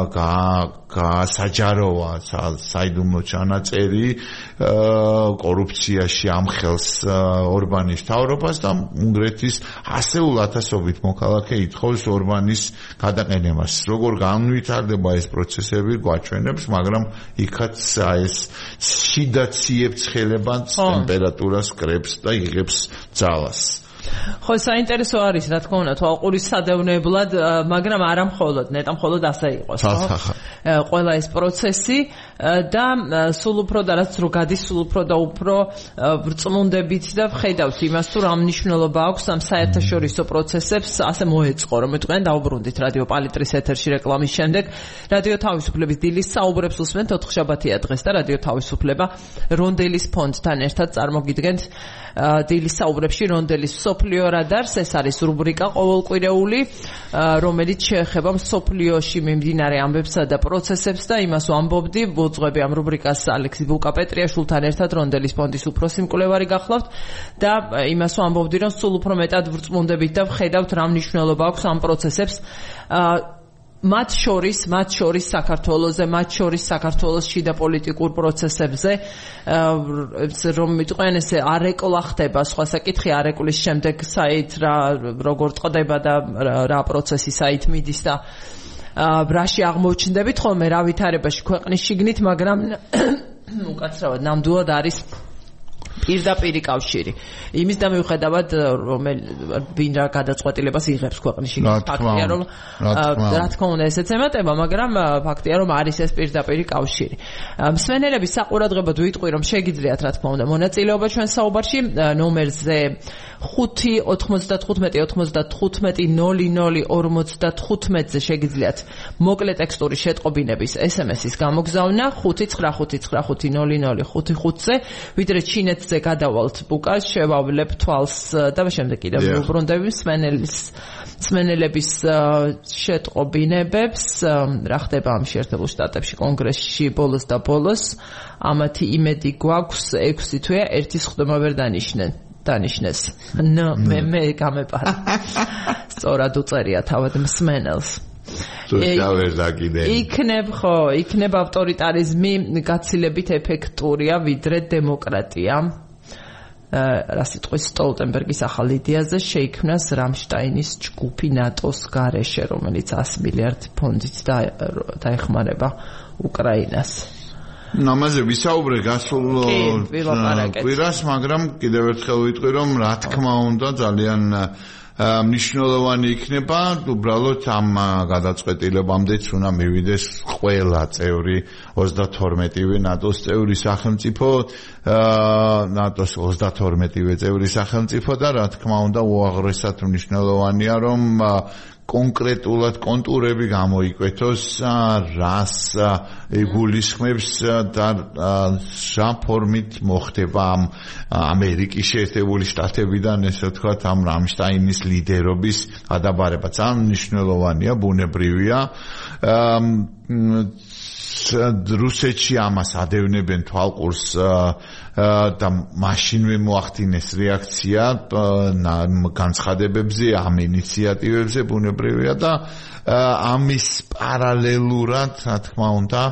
გასაჯაროვა საიდუმლო ჩანაწერი კორუფციაში ამხელს ორბანის მთავრობას და უნგრეთის ასეულ ათასობით მოქალაქე ითხოვს ორბანის გადაყენებას. როგორ განვითარდება ეს პროცესები გვაჩვენებს, მაგრამ იქაც ეს შიდა ციებ-ცხელებად ტემპერატურას კრებს და იღებს ძალას. ხო, საინტერესო არის, რა თქმა უნდა, თვალყურის სადევნებლად, მაგრამ არა მხოლოდ, ნეტა მხოლოდ ასე იყოს, ხო? ყველა ეს პროცესი და სულ უფრო და რაც რო გადის, სულ უფრო და უფრო ვრწმუნდებით და ვხედავთ იმას, თუ რა მნიშვნელობა აქვს ამ საერთაშორისო პროცესებს, ასე მოეწყო, რომ თქვენ დაუბრუნდით რადიო პალიტრის ეთერში რეკლამის შემდეგ. რადიო თავისუფლების დილის საუბრებს უსმენთ 4 შაბათია დღეს და რადიო თავისუფლება რონდელის ფონდთან ერთად წარმოგიდგენთ დილის საუბრებში რონდელის სოფლიო რადარს. ეს არის რუბრიკა ყოველკვირეული, რომელიც შეეხება სოფლიოში მიმდინარე ამბებსა და პროცესებს და იმას ვამბობდი, ვუძღვები ამ რუბრიკას ალექსი ბულკაპეტრიაშვილთან ერთად რონდელის ფონდის უფროსი მკვლევარი გახლავთ და იმას ვამბობდი, რომ სულ უფრო მეტად ვრწმუნდებით და ვხედავთ რა მნიშვნელობა აქვს ამ პროცესებს მათ შორის საქართველოზე, მათ შორის საქართველოს შიდა პოლიტიკურ პროცესებზე, რომ მიტყვიან ესე არეკლა ხდება, სხვა საკითხი არეკლის შემდეგ საით როგორ წყდება და რა პროცესი საით მიდის და რაში აღმოჩნდებით ხოლმე რა ვითარებაში ქვეყნის შიგნით, მაგრამ უკაცრავად ნამდვილად არის პირდაპირი კავშირი. იმის და მიუხედავად ვინ რა გადაწყვეტილებას იღებს ქვეყნის შიგნით, ფაქტია რომ რა თქმა უნდა ესეც ემატება, მაგრამ ფაქტია რომ არის ეს პირდაპირი კავშირი. მსმენელების საყურადღებოდ ვიტყვი რომ შეგიძლიათ რა თქმა უნდა მონაწილეობა ჩვენ საუბარში ნომერზე 5-95-95-00-55-ზე შეგიძლიათ მოკლე ტექსტური შეტყობინების SMS-ის გამოგზავნა 599550055-ზე, ვიდრე ჩინეთზე გადავალთ ბუკას, შევავლებ თვალს და შემდეგ კიდევ ვუბრუნდები მსმენელების შეტყობინებებს, რა ხდება ამ შეერთებულ შტატებში კონგრესში ბოლოს და ბოლოს, ამათი იმედი გვაქვს 6 თვეა, ერთის ხდომა ვერ დანიშნეს. მე გამეპარა. სწორად უწერია თავად მსმენელს. იქნებ ავტორიტარიზმი გაცილებით ეფექტურია ვიდრე დემოკრატია. რა სიტყვის სტოლტენბერგის ახალ იდეაზე შეიქმნას რამშტაინის ჯგუფი ნატოს გარეშე, რომელიც 100 მილიარდ ფონდით დაეხმარება უკრაინას. ამაზე ვისაუბრე გასულ კვირას, მაგრამ კიდევ ერთხელ ვიტყვი, რომ რა თქმა უნდა ძალიან მნიშვნელოვანი იქნება უბრალოდ ამ გადაწყვეტილებამდეც უნდა მივიდეს ყველა წევრი 32-ვე ნატოს წევრი სახელმწიფო, ნატოს 32-ვე წევრი სახელმწიფო და რა თქმა უნდა უაღრესად მნიშვნელოვანია რომ კონკრეტულად კონტურები გამოიკვეთოს, რას იგულისხმებს და რა ფორმით მოხდება ამ ამერიკის შეერთებული შტატებიდან, ესე ვთქვათ, ამ რამშტაინის ლიდერობის გადაბარება. ძალიან მნიშვნელოვანია, ბუნებრივია. რუსეთში ამას ადევნებენ თვალყურს და მაშინვე მოახდინეს რეაქცია განცხადებებზე, ამ ინიციატივებზე, ბუნებრივია და ამის პარალელურად, რა თქმა უნდა,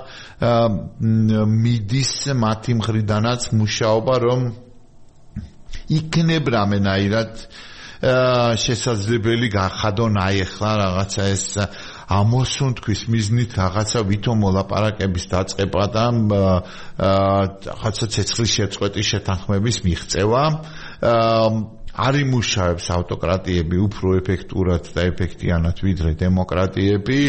მიდის მათი მხრიდანაც მუშაობა, რომ იქნებ რამენაირად შესაძლებელი გახადონ ახლა რაღაცა ეს ამოსუნთქვის მიზნით რაღაცა ვითომ მოლაპარაკების დაწყება და რაღაცა ცეცხლის შეწყვეტის შეთანხმების მიღწევა. არ იმუშავებს ავტოკრატიები უფრო ეფექტურად და ეფექტიანად ვიდრე დემოკრატიები.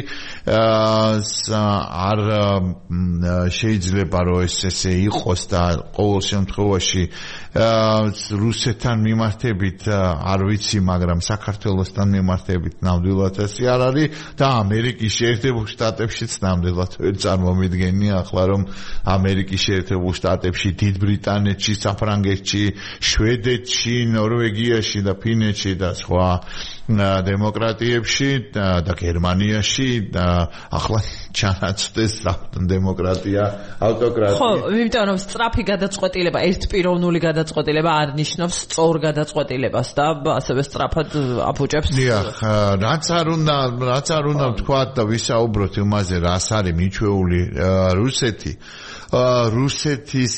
არ შეიძლება რომ ესე იყოს და ყოველ შემთხვევაში რუსეთთან მიმართებით არ ვიცი, მაგრამ საქართველოსთან მიმართებით ნამდვილად ესე არ არის და ამერიკის შეერთებულ შტატებშიც ნამდვილად ვერ წარმომიდგენია ახლა რომ ამერიკის შეერთებულ შტატებში, დიდ ბრიტანეთში, საფრანგეთში, შვედეთში, ნორვეგიაში და ფინეთში და სხვა დემოკრატიებში და გერმანიაში და ახლა ჩანაცვდეს დემოკრატია, ავტოკრატია. ხო, იმიტომ რომ სწრაფი გადაწყვეტილება, ერთპიროვნული გადაწყვეტილება არ ნიშნავს სწორ გადაწყვეტილებას და ასევე სწრაფად აფუჭებს. დიახ, რაც არ უნდა ვთქვათ და ვისაუბროთ იმაზე, რას არის მიჩვეული რუსეთი. რუსეთის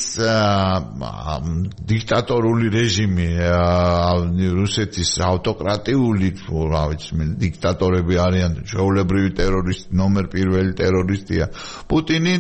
დიქტატორული რეჟიმი, რუსეთის ავტოკრატიული, რა ვიცი, დიქტატორები არიან, ჩვეულებრივი ტერორისტი, ნომერ პირველი ტერორისტია. პუტინი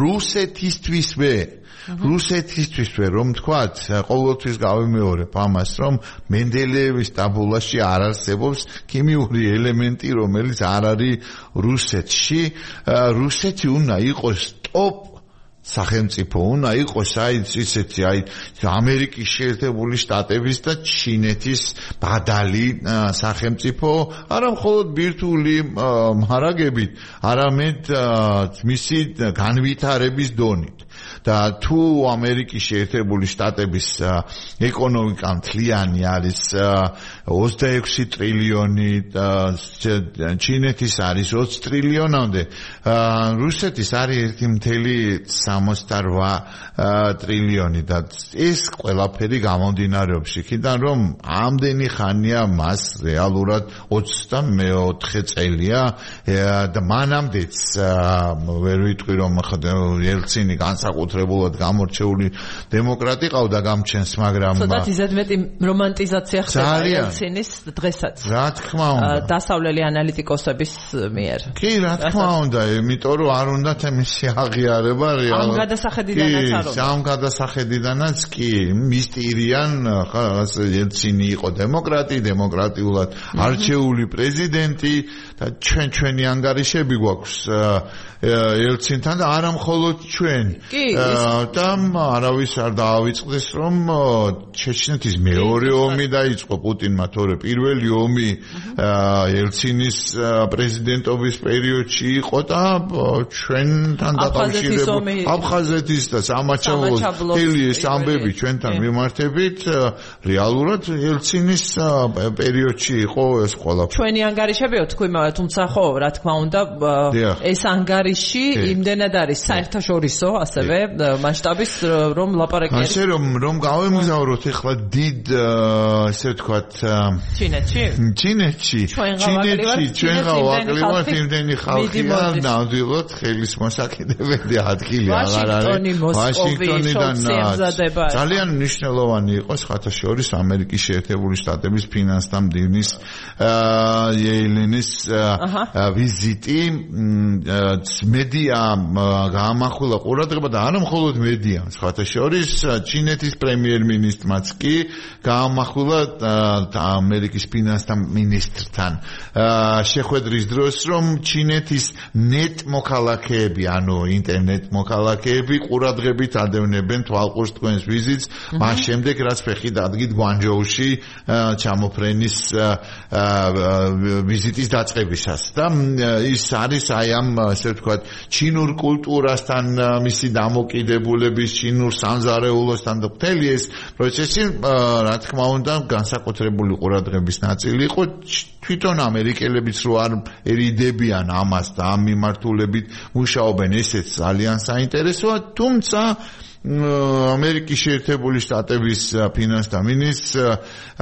რუსეთისთვისვე, რომ თქვათ, ყოველთვის გავიმეორებ ამას, რომ მენდელეევის ტაბულაში არ არსებობს ქიმიური ელემენტი, რომელიც არ არის რუსეთში. რუსეთი უნდა იყოს ტოპ სახელმწიფო უნდა იყოს ისეთი ამერიკის შეერთებული შტატების და ჩინეთის ბადალი სახელმწიფო, არა მხოლოდ ბირთვული მარაგებით, არამედ მისი განვითარების დონით. და თუ ამერიკის შეერთებული შტატების ეკონომიკა მთლიანი არის 26 ტრილიონი, ჩინეთის არის 20 ტრილიონამდე, რუსეთის არის 1.68 ტრილიონი და ეს ყველაფერი გამომდინარეობს იქიდან, რომ ამდენი ხანია მას რეალურად 24 წელია და მანამდეც ვერ ვიტყვი რომ ელცინი განსაკუთრებულად გამორჩეული დემოკრატი ყავდა გამჩენს, მაგრამ ცოტათი ზედმეტი რომანტიზაცია ხდება ელცინის დღესაც. რა თქმა უნდა. დასავლელი ანალიტიკოსების მიერ. კი, რა თქმა უნდა, იმიტომ რომ არ უნდათ მისი აღიარება რეალურად. ამ გადასახედიდანაც არ უნდა. ამ გადასახედიდანაც კი, მისტირიან, ხა ელცინი იყო დემოკრატი, დემოკრატიულად არჩეული პრეზიდენტი და ჩვენი ანგარიშები გვაქვს ელცინთან და არა მხოლოდ ჩვენ. და არავის არ დაავიწყდეს რომ ჩეჩნეთის მეორე ომი დაიწყო პუტინმა, თორე პირველი ომი ელცინის პრეზიდენტობის პერიოდში იყო და ჩვენთან დაკავშირებული აფხაზეთის და სამაჩაბლოს მთელი ეს ამბები ჩვენთან მიმართებით რეალურად ელცინის პერიოდში იყო ეს ყველაფერი. ჩვენი ანგარიშებიო თქვი, თუმცა ხო, რა თქმა უნდა, ეს ანგარიში იმდენად არის საერთაშორისო ასევე მასშტაბის რომ ლაპარაკი არის. ასე რომ გავემგზავროთ ახლა დიდ ესე ვთქვათ ჩინეთში ჩვენ გავაკლებოთ იმდენი ხალხია, ნამდვილად ხელის მოსაკიდებელი ადგილი აღარ არის. ვაშინგტონიდან ძალიან მნიშვნელოვანი იყო ხათაშორის ამერიკის შეერთებული შტატების ფინანსთა მდივნის იელენის ვიზიტი. მედია გაამახვილა ყურადღება და არა მხოლოდ მედიამ, ხათაშორის ჩინეთის პრემიერ-მინისტრმაც კი გაამახვილა ამერიკის ფინანსთა მინისტრთან შეხვედრის დროს, რომ ჩინეთის ნეტ მოქალაქეები, ანუ ინტერნეტ მოქალაქეები ყურადღებით ადევნებენ თვალყურს თქვენს ვიზიტს, მას შემდეგ რაც ფეხი დადგით გვანჯოუში ჩამოფრენის ვიზიტის დაწყებისას და ის არის აი ამ ასე ვთქვათ ჩინურ კულტურასთან, მისი დამოკიდებულების, ჩინურ სამზარეულოსთან და მთელი ეს პროცესი, რა თქმა უნდა, განსაკუთრებული ყურადღების ნაწილი იყო. თვითონ ამერიკელებიც რო არ ერიდებიან ამას და ამ მიმართულებით მუშაობენ, ესეც ძალიან საინტერესოა, თუმცა ამერიკის შეერთებული შტატების ფინანსთა მინისტრს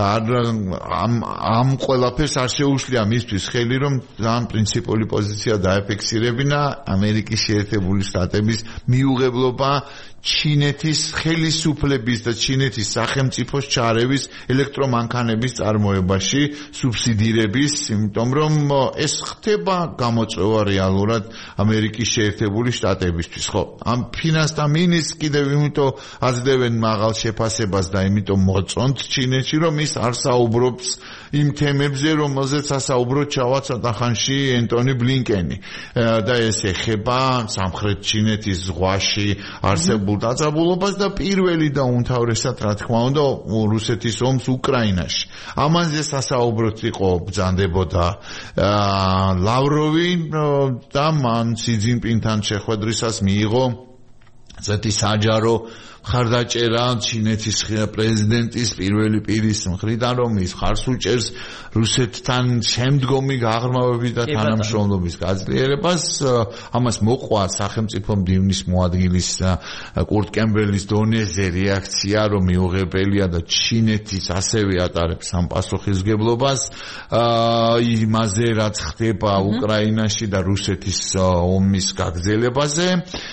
ამ ყველაფერს არ შეუშლია მისთვის ხელი, რომ ამ პრინციპული პოზიცია დაეფიქსირებინა ამერიკის შეერთებული შტატების მიუღებლობა ჩინეთის ხელისუფლების და ჩინეთის სახელმწიფოს ჩარევის ელექტრომანქანების წარმოებაში, სუბსიდირების, იმიტომ რომ ეს ხდება გამოწვევა რეალურად ამერიკის შეერთებული შტატებისთვის. ხო, ამ ფინანსთა მინისტრს კიდევ იმიტომ აძლევენ მაღალ შეფასებას და იმიტომ მოწონთ ჩინეთში, რომ ის არ საუბრობს იმ თემებზე, რომელზეც ასაუბროთ ჩავა ცოტა ხანში ენტონი ბლინკენი და ეს ეხება სამხრეთ ჩინეთის ზღვაში არსებულ დაძაბულობას და პირველი და უმთავრესად, რა თქმა უნდა, რუსეთის ომს უკრაინაში. ამაზე სასაუბროთ იყო ბრძანდებოდა ლავროვი და მან სი ძინპინთან შეხვედრისას მიიღო ზეთი საჯარო ხარდაჭერა ჩინეთის პრეზიდენტის პირველი პირის მხრიდან, რომ ის ხარს უჭერს რუსეთთან შემდგომი გაღრმავების და თანამშრომლობის გაძლიერებას. ამას მოყვა სახელმწიფო მდივნის მოადგილის კურტ კემბერლის დონეზე რეაქცია, რომ მიუღებელია და ჩინეთის ასევე ატარებს ამ პასუხისმგებლობას იმაზე, რაც ხდება უკრაინაში და რუსეთის ომის გაგრძელებაზე.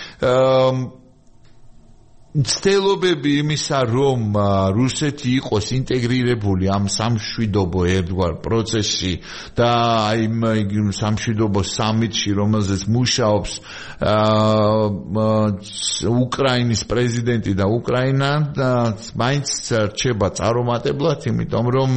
ცდილობები იმისა, რომ რუსეთი იყოს ინტეგრირებული ამ სამშვიდობო ერთგვარ პროცესში და იმ სამშვიდობო სამიტში, რომელზეც მუშაობს უკრაინის პრეზიდენტი და უკრაინა, მაინც რჩება წარუმატებლად, იმიტომ რომ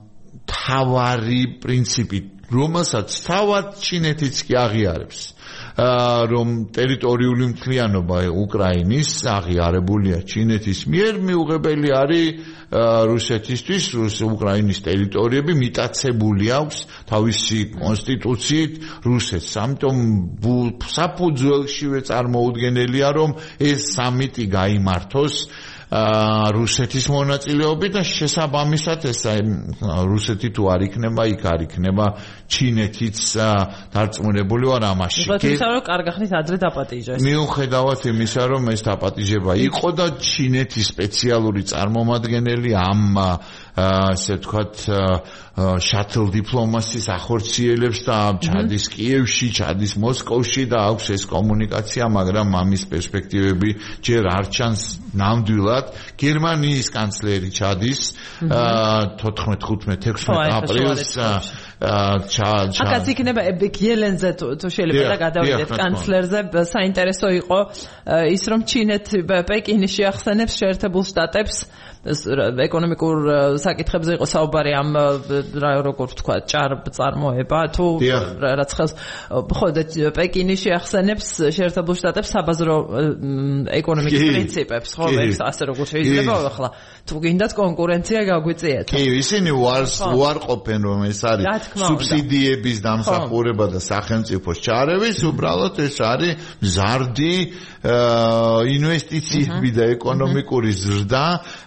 თავარი პრინციპი, რომელსაც თავად ჩინეთიც კი აღიარებს, რომ ტერიტორიული მთლიანობა უკრაინის აღიარებულია ჩინეთის მიერ მიუღებელი არის რუსეთისთვის უკრაინის ტერიტორიები მიტაცებული აქვს თავისი კონსტიტუციით რუსეთს ამიტომ საფუძველშივე წარმოუდგენელია რომ ეს სამიტი გაიმართოს რუსეთის მონაწილეობით და შესაბამისად ეს რუსეთი თუ არ იქნება იქ არ იქნება ჩინეთიც დარწმუნებული ვარ ამაში. ისა რომ კარგ ხნით ადრე დაპატიჟეს. მიუხედავად იმისა რომ ეს დაპატიჟება იყო და ჩინეთის სპეციალური წარმომადგენელი ამ ასე ვთქვათ შატლ დიპლომატიის ახორციელებს და ჩადის კიევში, ჩადის მოსკოვში და აქვს ეს კომუნიკაცია, მაგრამ ამის პერსპექტივები ჯერ არ ჩანს ნამდვილად. გერმანიის კანცლერი ჩადის 14-15-16 აპრილს აკაც იქნება ელენზე თუ შეიძლება და გადავიდეთ კანცლერზე საინტერესო იყო ის რომ ჩინეთი პეკინი შეახსენებს შეერთებულ შტატებს ეკონომიკურ საკითხებზე იყო საუბარი ამ როგორ ვთქვა წარმოება თუ რაც ხელს ხო და პეკინი შეახსენებს შეერთებულ შტატებს საბაზრო ეკონომიკის პრინციპებს ხო ეს ასე როგორ შეიძლება ახლა თუ გინდათ კონკურენცია გაგვიწიეთ კი ისინი უარყოფენ რომ ეს არის სუბსიდიების დამსახურება და სახელმწიფოს ჩარევის უბრალოდ ეს არის მზარდი ინვესტიციები და ეკონომიკური ზრდა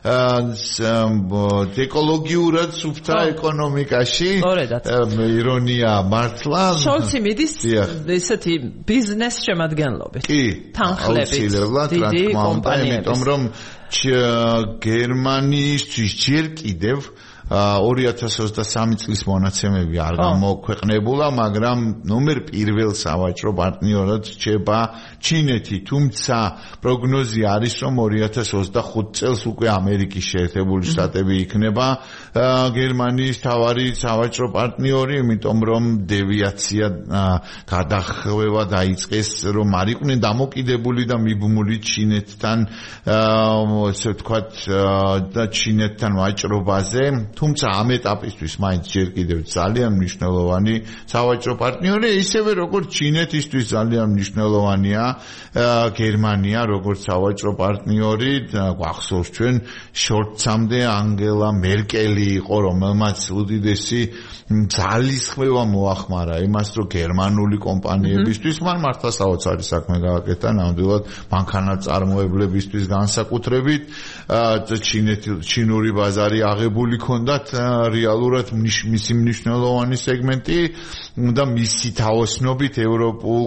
ეკოლოგიურად სუფთა ეკონომიკაში ირონია მართლა შოლცი მიდის ესეთი ბიზნეს შემადგენლობით თანხლებით დიდი კომპანიების იმიტომ რომ გერმანიისთვის ჯერ კიდევ 2023 წლის მონაცემები არ გამოქვეყნებულა, მაგრამ ნომერ პირველ სავაჭრო პარტნიორად რჩება ჩინეთი, თუმცა პროგნოზი არის, რომ 2025 წელს უკვე ამერიკის შეერთებული შტატები იქნება გერმანიის მთავარი სავაჭრო პარტნიორი, იმიტომ რომ დევიაცია გადახვევა დაიწყეს, რომ არ იყვნენ დამოკიდებული და მიბმული ჩინეთთან, ასე ვთქვათ, და ჩინეთთან ვაჭრობაზე. თუმცა ამ ეტაპისთვის მაინც ჯერ კიდევ ძალიან მნიშვნელოვანი სავაჭრო პარტნიორი, ისევე როგორც ჩინეთისთვის ძალიან მნიშვნელოვანია გერმანია როგორც სავაჭრო პარტნიორი. გვახსოვს ჩვენ შორტცამდე ანგელა მერკელი იყო, რომელმაც უდიდესი ძალისხმევა მოახმარა იმას, რომ გერმანული კომპანიებისთვის მან მართლა საოცარი საქმე გააკეთა, ნამდვილად მანქანათწარმოებლებისთვის განსაკუთრებით ჩინური ბაზარი აღებული ქონდათ რეალურად მისი მნიშვნელოვანი სეგმენტი და მისი თაოსნობით ევროპულ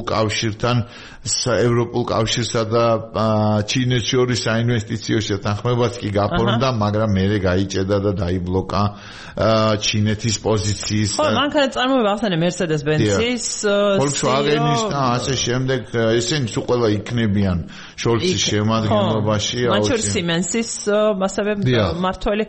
კავშირსა და ჩინეთს შორის საინვესტიციო შეთანხმებაც კი გაფორმდა, მაგრამ მერე გაიჭედა და დაიბლოკა ჩინეთის პოზიციის. ხო, მანქანათწარმოება ახსენე Mercedes-Benz-ის, Volkswagen-ის და ასე შემდეგ, ესენი თუ ყველა იქნებიან შოლცის შემადგენლობაში. მათ შორის Siemens-ის ასევე მმართველი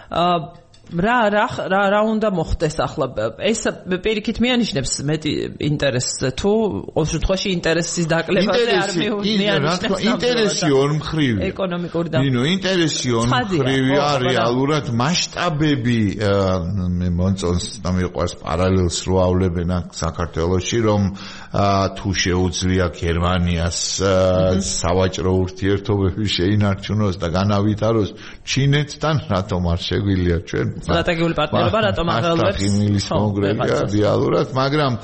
რა უნდა მოხდეს ახლა ეს პირიქით მიანიშნებს მეტი ინტერესს თუ ყოველ შემთხვევაში ინტერესის დაკლებაზე არ მიანიშნებს ინტერესი ორმხრივია ეკონომიკური და ინტერესი ორმხრივია რეალურად მასშტაბები მე მომწონს და მიყვარს პარალელს რო ავლებენ საქართველოში რომ თუ შეუძლია გერმანიას სავაჭრო ურთიერთობები შეინარჩუნოს და განავითაროს ჩინეთთან რატომ არ შეგვიძლია ჩვენ სტრატეგიული პარტნიორობა რატომ აღელვებს ხიმილის კონგრესია რეალურად მაგრამ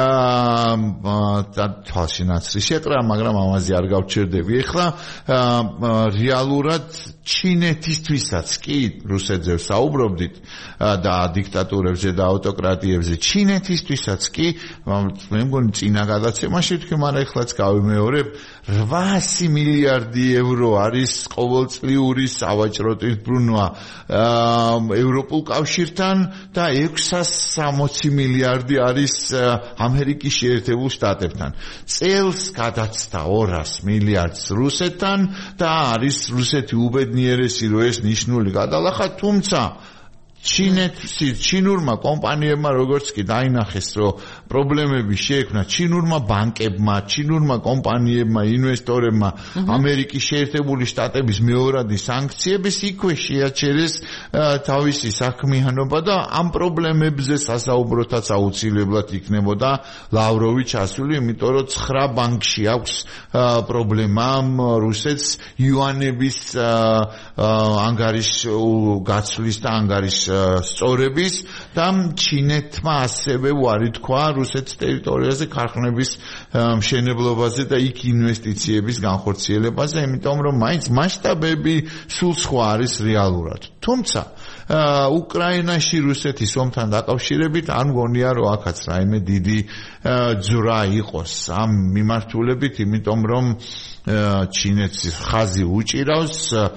თვალშინაცრი შეყრა მაგრამ ამაზე არ გავჩერდები ეხლა რეალურად ჩინეთისთვისაც კი რუსეთზე საუბრობდით და დიქტატურებზე და ავტოკრატიებზე ჩინეთისთვისაც კი მე მგონი წინა გადაცემაში თქვი მაგრამ ეხლაც გავიმეორებ 800 მილიარდი ევრო არის ყოველწლიური სავაჭრო თვითმფრინვა ევროპულ კავშირთან და 660 მილიარდი არის ამერიკის შეერთებულ შტატებთან. წელს გადაცდა 200 მილიარდს რუსეთთან და არის რუსეთი უბედნიერესი რომ ეს ნიშნული გადალახა, თუმცა ჩინურმა კომპანიებმა როგორც კი დაინახეს რომ პრობლემები შეექმნა ჩინურმა ბანკებმა, ჩინურმა კომპანიებმა, ინვესტორებმა, ამერიკის შეერთებული შტატების მეორადი სანქციების იქვე შეაჩერეს თავისი საქმიანობა და ამ პრობლემებზე სასაუბროთაც აუცილებლად იქნებოდა ლავროვი ჩასული, იმიტომ რომ 9 ბანკში აქვს პრობლემა რუსეთს იუანების ანგარის გაცვლის და ანგარის სწორების და ჩინეთმა ასევე უარი თქვა რუსეთის ტერიტორიაზე ქარხნების მშენებლობაზე და იქ ინვესტიციების განხორციელებაზე, იმიტომ რომ მაინც მასშტაბები სულ სხვა არის რეალურად. თუმცა უკრაინაში რუსეთის ომთან დაკავშირებით არ მგონია რომ აქაც რაიმე დიდი ძვრა იყოს ამ მიმართულებით, იმიტომ რომ ჩინეთს ხაზი უჭირავს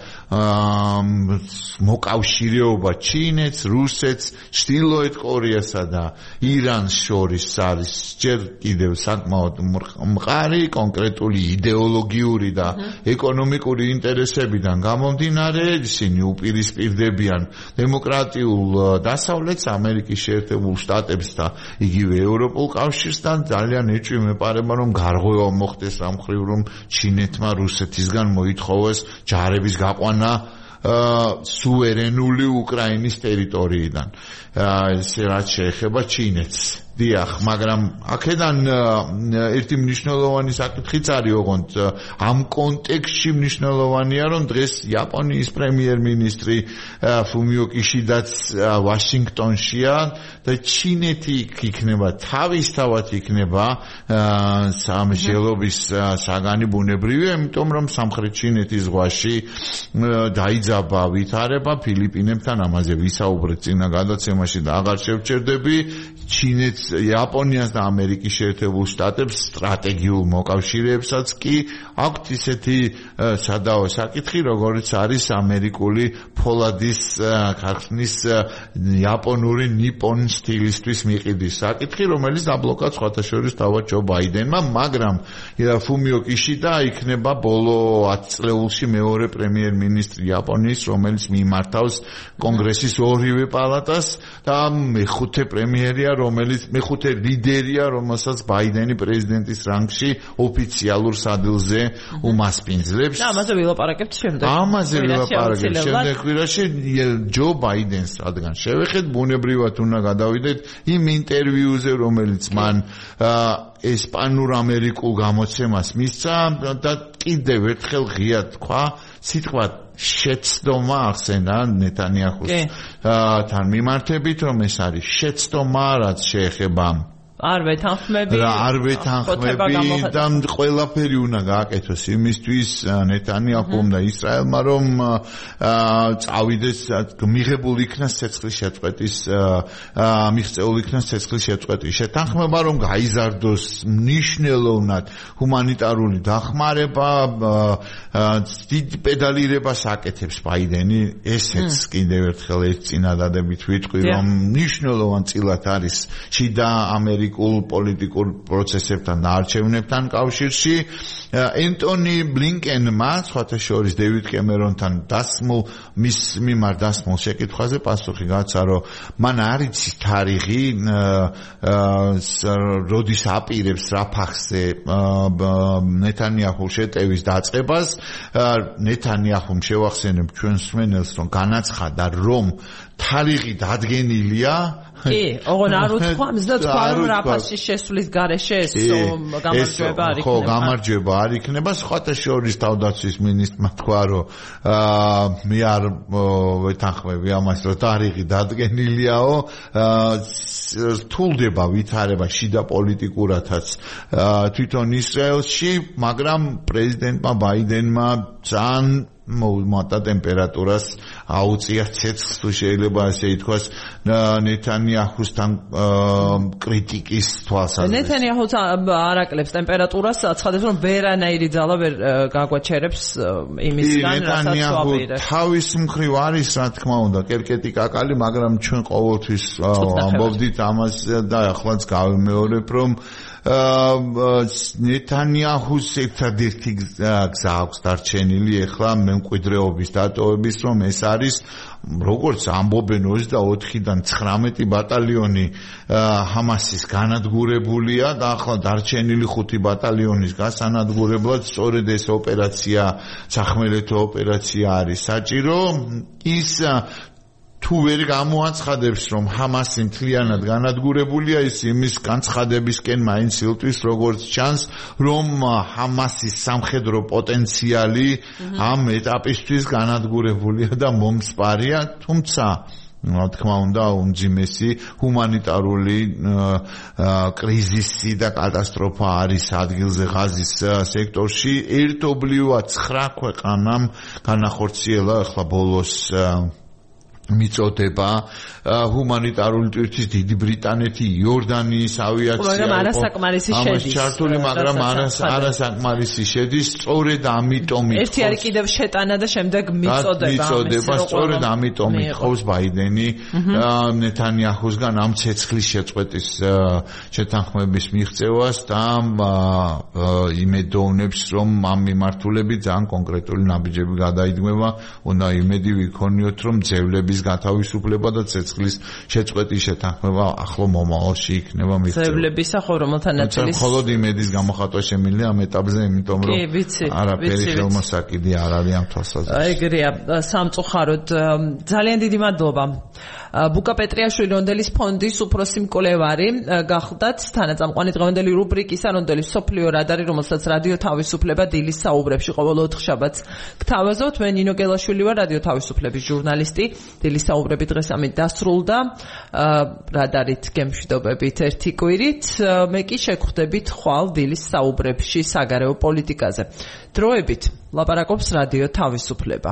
მოკავშირეობა ჩინეთს, რუსეთს, ჩრდილოეთ კორეასა და ირანს შორის არის ჯერ კიდევ საკმაოდ მყარი კონკრეტული იდეოლოგიური და ეკონომიკური ინტერესებიდან გამომდინარე, ისინი უპირისპირდებიან დემოკრატიულ დასავლეთს, ამერიკის შეერთებულ შტატებს და იგივე ევროპულ კავშირს და ძალიან ეჭვი მეპარება რომ გარღვევა მოხდეს ამ მხრივ რომ ჩინეთმა რუსეთისგან მოითხოვეს ჯარების გაყვანა სუვერენული უკრაინის ტერიტორიიდან. ესე რაც შეეხება ჩინეთს. დიახ, მაგრამ აქედან ერთი მნიშვნელოვანი საკითხიც არის, ოღონდ ამ კონტექსტში მნიშვნელოვანია, რომ დღეს იაპონიის პრემიერ-მინისტრი ფუმიო კიშიდაც ვაშინგტონშია და ჩინეთი იქნება თავისთავად იქნება სამშელობის საგანი ბუნებრივია, იმიტომ რომ სამხრეთ ჩინეთის ზღვაში დაიძაბა ვითარება ფილიპინებთან, ამაზე ვისაუბრეთ წინა გადაცემაში და აღარ შევჩერდები. ჩინეთს, იაპონიას და ამერიკის შეერთებულ შტატებს სტრატეგიულ მოკავშირეებსაც კი აქვთ ისეთი სადავო საკითხი, როგორც არის ამერიკული ფოლადის ქარხნის იაპონური ნიპონ სტილისთვის მიყიდის საკითხი, რომელიც დაბლოკა სხვათა შორის თავად ჯო ბაიდენმა, მაგრამ ფუმიო კიშიდა იქნება ბოლო 10 წლეულში მეორე პრემიერ-მინისტრი იაპონიის, რომელიც მიმართავს კონგრესის ორივე პალატას და მეხუთე პრემიერია, რომელიც მეხუთე ლიდერია, რომელსაც ბაიდენი პრეზიდენტის რანგში ოფიციალურ სადილზე უმასპინძლებს. და ამაზე ვილაპარაკებთ შემდეგ. ამაზე ვილაპარაკებთ შემდეგ კვირაში ჯო ბაიდენს, რადგან შევეხეთ, ბუნებრივად უნდა გადავიდეთ იმ ინტერვიუზე, რომელიც მან ესპანურ-ამერიკულ გამოცემას მისცა და კიდევ ერთხელ ღია თქვა სიტყვა შეცდომა ახსენა ნეტანიაჰუს თან მიმართებით, რომ ეს არის შეცდომა, რაც შეეხება არ ვეთანხმები და ყველაფერი უნდა გააკეთოს იმისთვის ნეტანიაჰუმ და ისრაელმა, რომ წავიდეს მიღებულ იქნას ცეცხლის შეწყვეტის მიღწეულ იქნას ცეცხლის შეწყვეტის შეთანხმება, რომ გაიზარდოს მნიშვნელოვნად ჰუმანიტარული დახმარება, დიდი პედალირებას აკეთებს ბაიდენი, ესეც კიდევ ერთხელ ეს წინადადებით ვიტყვი, რომ მნიშვნელოვანწილად არის შიდა ამერიკულ პოლიტიკურ პროცესებთან და არჩევნებთან კავშირში. ენტონი ბლინკენმა, სხვათა შორის დევიდ კემერონთან მის მიმართ დასმულ შეკითხვაზე პასუხი გაცა, რომ მან არ იცის თარიღი, როდის აპირებს რაფახზე ნეტანიაჰუ შეტევის დაწყებას. ნეტანიაჰუმ შევახსენებ ჩვენს მსმენელს, რომ განაცხადა, რომ თარიღი დადგენილია. კი, ოღონ არ უთქვა, მზად თქვა, რომ რაფასში შესვლის გარეშე ეს გამარჯვება არ იქნება. ხო, გამარჯვება არ იქნება. სხვათა შორის თავდაცვის მინისტრმა თქვა, რომ მე არ ვეთანხმები ამას, რომ თარიღი დადგენილიაო. რთულდება ვითარება შიდა პოლიტიკურათაც თვითონ ისრაელში, მაგრამ პრეზიდენტმა ბაიდენმა ძალიან მოუმატა ტემპერატურას აუწია ცეცხლს, თუ შეიძლება ასე ითქვას, ნეტანიაჰუსთან კრიტიკის თვალსაზრისით. ნეტანიაჰუს არ აკლებს ტემპერატურას, ცხადებს, რომ ვერანაირი ძალა ვერ გაგვაჩერებს იმისგან, რასაც ვაპირებ. თავის მხრივ არის, რა თქმა უნდა, კერკეტი კაკალი, მაგრამ ჩვენ ყოველთვის ამბობდით ამას და ახლაც გავიმეორებ, რომ ნეთანიაჰუს ერთადერთი გზა აქვს დარჩენილი ახლა მემკვიდრეობის დატოვების, რომ ეს არის როგორც ამბობენ 24-დან 19 ბატალიონი ჰამასის განადგურებულია და ახლა დარჩენილი 5 ბატალიონის გასანადგურებლად სწორედ ეს ოპერაცია, სახმელეთო ოპერაცია არის საჭირო. ის თუ ვერ გამოაცხადებს, რომ ჰამასი მთლიანად განადგურებულია, ის იმის განცხადებისკენ მაინც ილტვის, როგორც ჩანს, რომ ჰამასის სამხედრო პოტენციალი ამ ეტაპისთვის განადგურებულია და მომსპარია, თუმცა რა თქმა უნდა, უმძიმესი ჰუმანიტარული კრიზისი და კატასტროფა არის ადგილზე ღაზის სექტორში. ერთობლივად 9 ქვეყანამ განახორციელა ახლა ბოლოს მიწოდება ჰუმანიტარული ტვირთის დიდი ბრიტანეთი, იორდანიის ავიაცია, მაგრამ არასაკმარისი შედის. ჩართული, მაგრამ არასაკმარისი შედის, სწორედ ამიტომ ერთი არის კიდევ შეტანა და შემდეგ მიწოდება, სწორედ ამიტომ ითხოვს ბაიდენი ნეთანიაჰუსგან ამ ცეცხლის შეწყვეტის შეთანხმების მიღწევას და იმედოვნებს, რომ ამ მიმართულებით ძალიან კონკრეტული ნაბიჯები გადაიდგმება, უნდა იმედი ვიქონიოთ, რომ ძევლების გათავისუფლება და ცეცხლის შეწყვეტის შეთანხმება ახლო მომავალში იქნება მიღწევა. ძევლების ახო რომელთა ნაწილის მხოლოდ იმედის გამოხატვა შემიძლია ამ ეტაპზე, იმიტომ რომ არაფერი ხელმოსაკიდი არ არის ამ თვალსაზრისით. ეგრეა, სამწუხაროდ ძალიან დიდი მადლობა. ბუკა პეტრიაშვილი რონდელის ფონდის უფროსი მკვლევარი გახლდათ თანაწამყვანი დღევანდელი რუბრიკის რონდელის სოფლიო რადარი, რომელსაც რადიო თავისუფლება დილის საუბრებში ყოველ 4 შაბათს გთავაზობთ. მე ნინო გელაშვილი ვარ, რადიო თავისუფლების ჟურნალისტი. დილის საუბრები დღეს ამით დასრულდა. რადარით გემშვიდობებით ერთი კვირით. მე კი შეგხვდებით ხვალ დილის საუბრებში საგარეო პოლიტიკაზე. დროებით ლაპარაკობს რადიო თავისუფლება.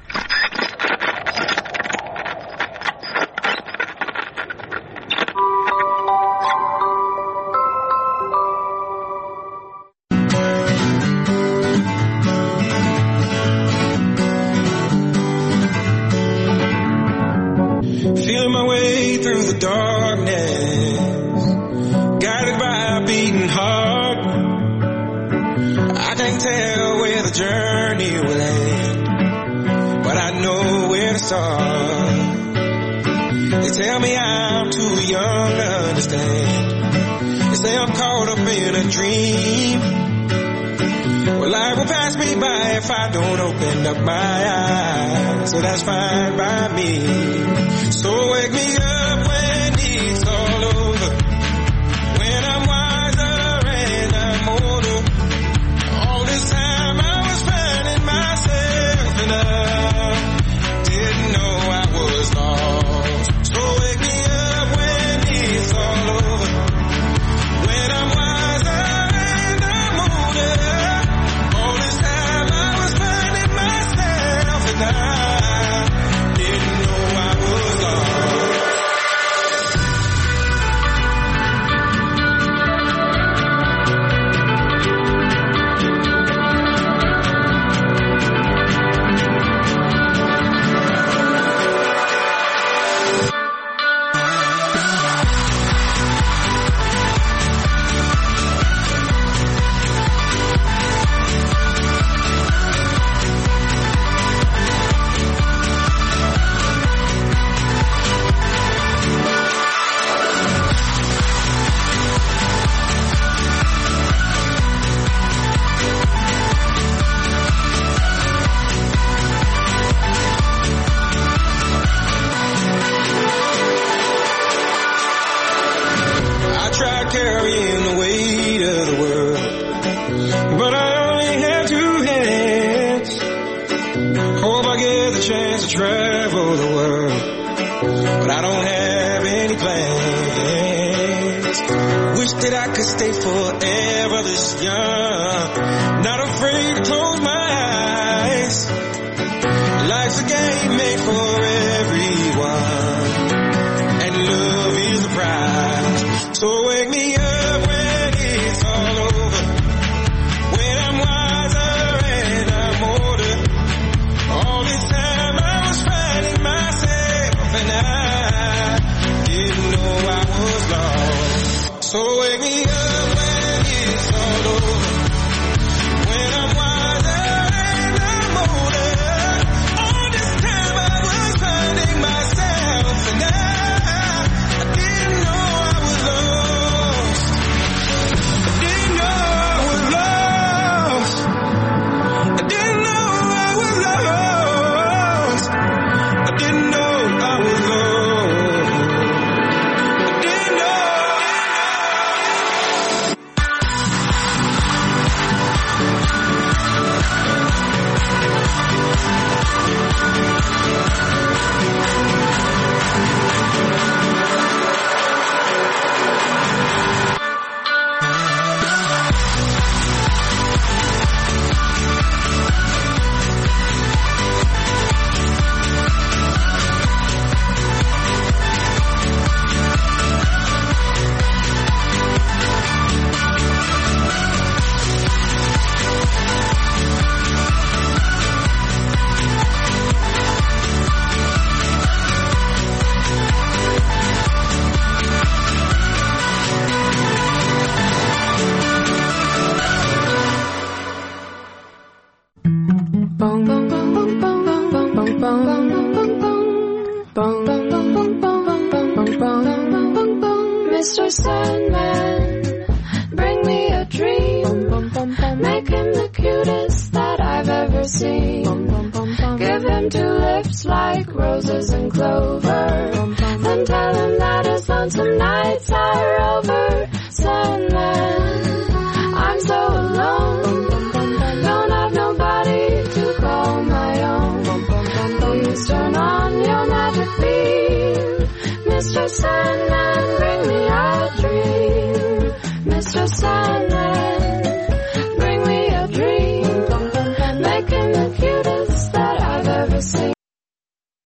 So that's fine by me. So wake me up when it's all over, when I'm wiser and I'm older. All this time I was finding myself and I didn't know I was lost. So wake me up when it's all over, when I'm wiser and I'm older. All this time I was finding myself and I So wake me up when Mr. Sandman, bring me a dream. Make him the cutest that I've ever seen. Give him 2 lips like roses and clover. Then tell him that his lonesome nights are over. Sandman, I'm so alone. Don't have nobody to call my own. Please turn on your magic beam. Mr. Sandman, bring me a dream. Mr. Sandman.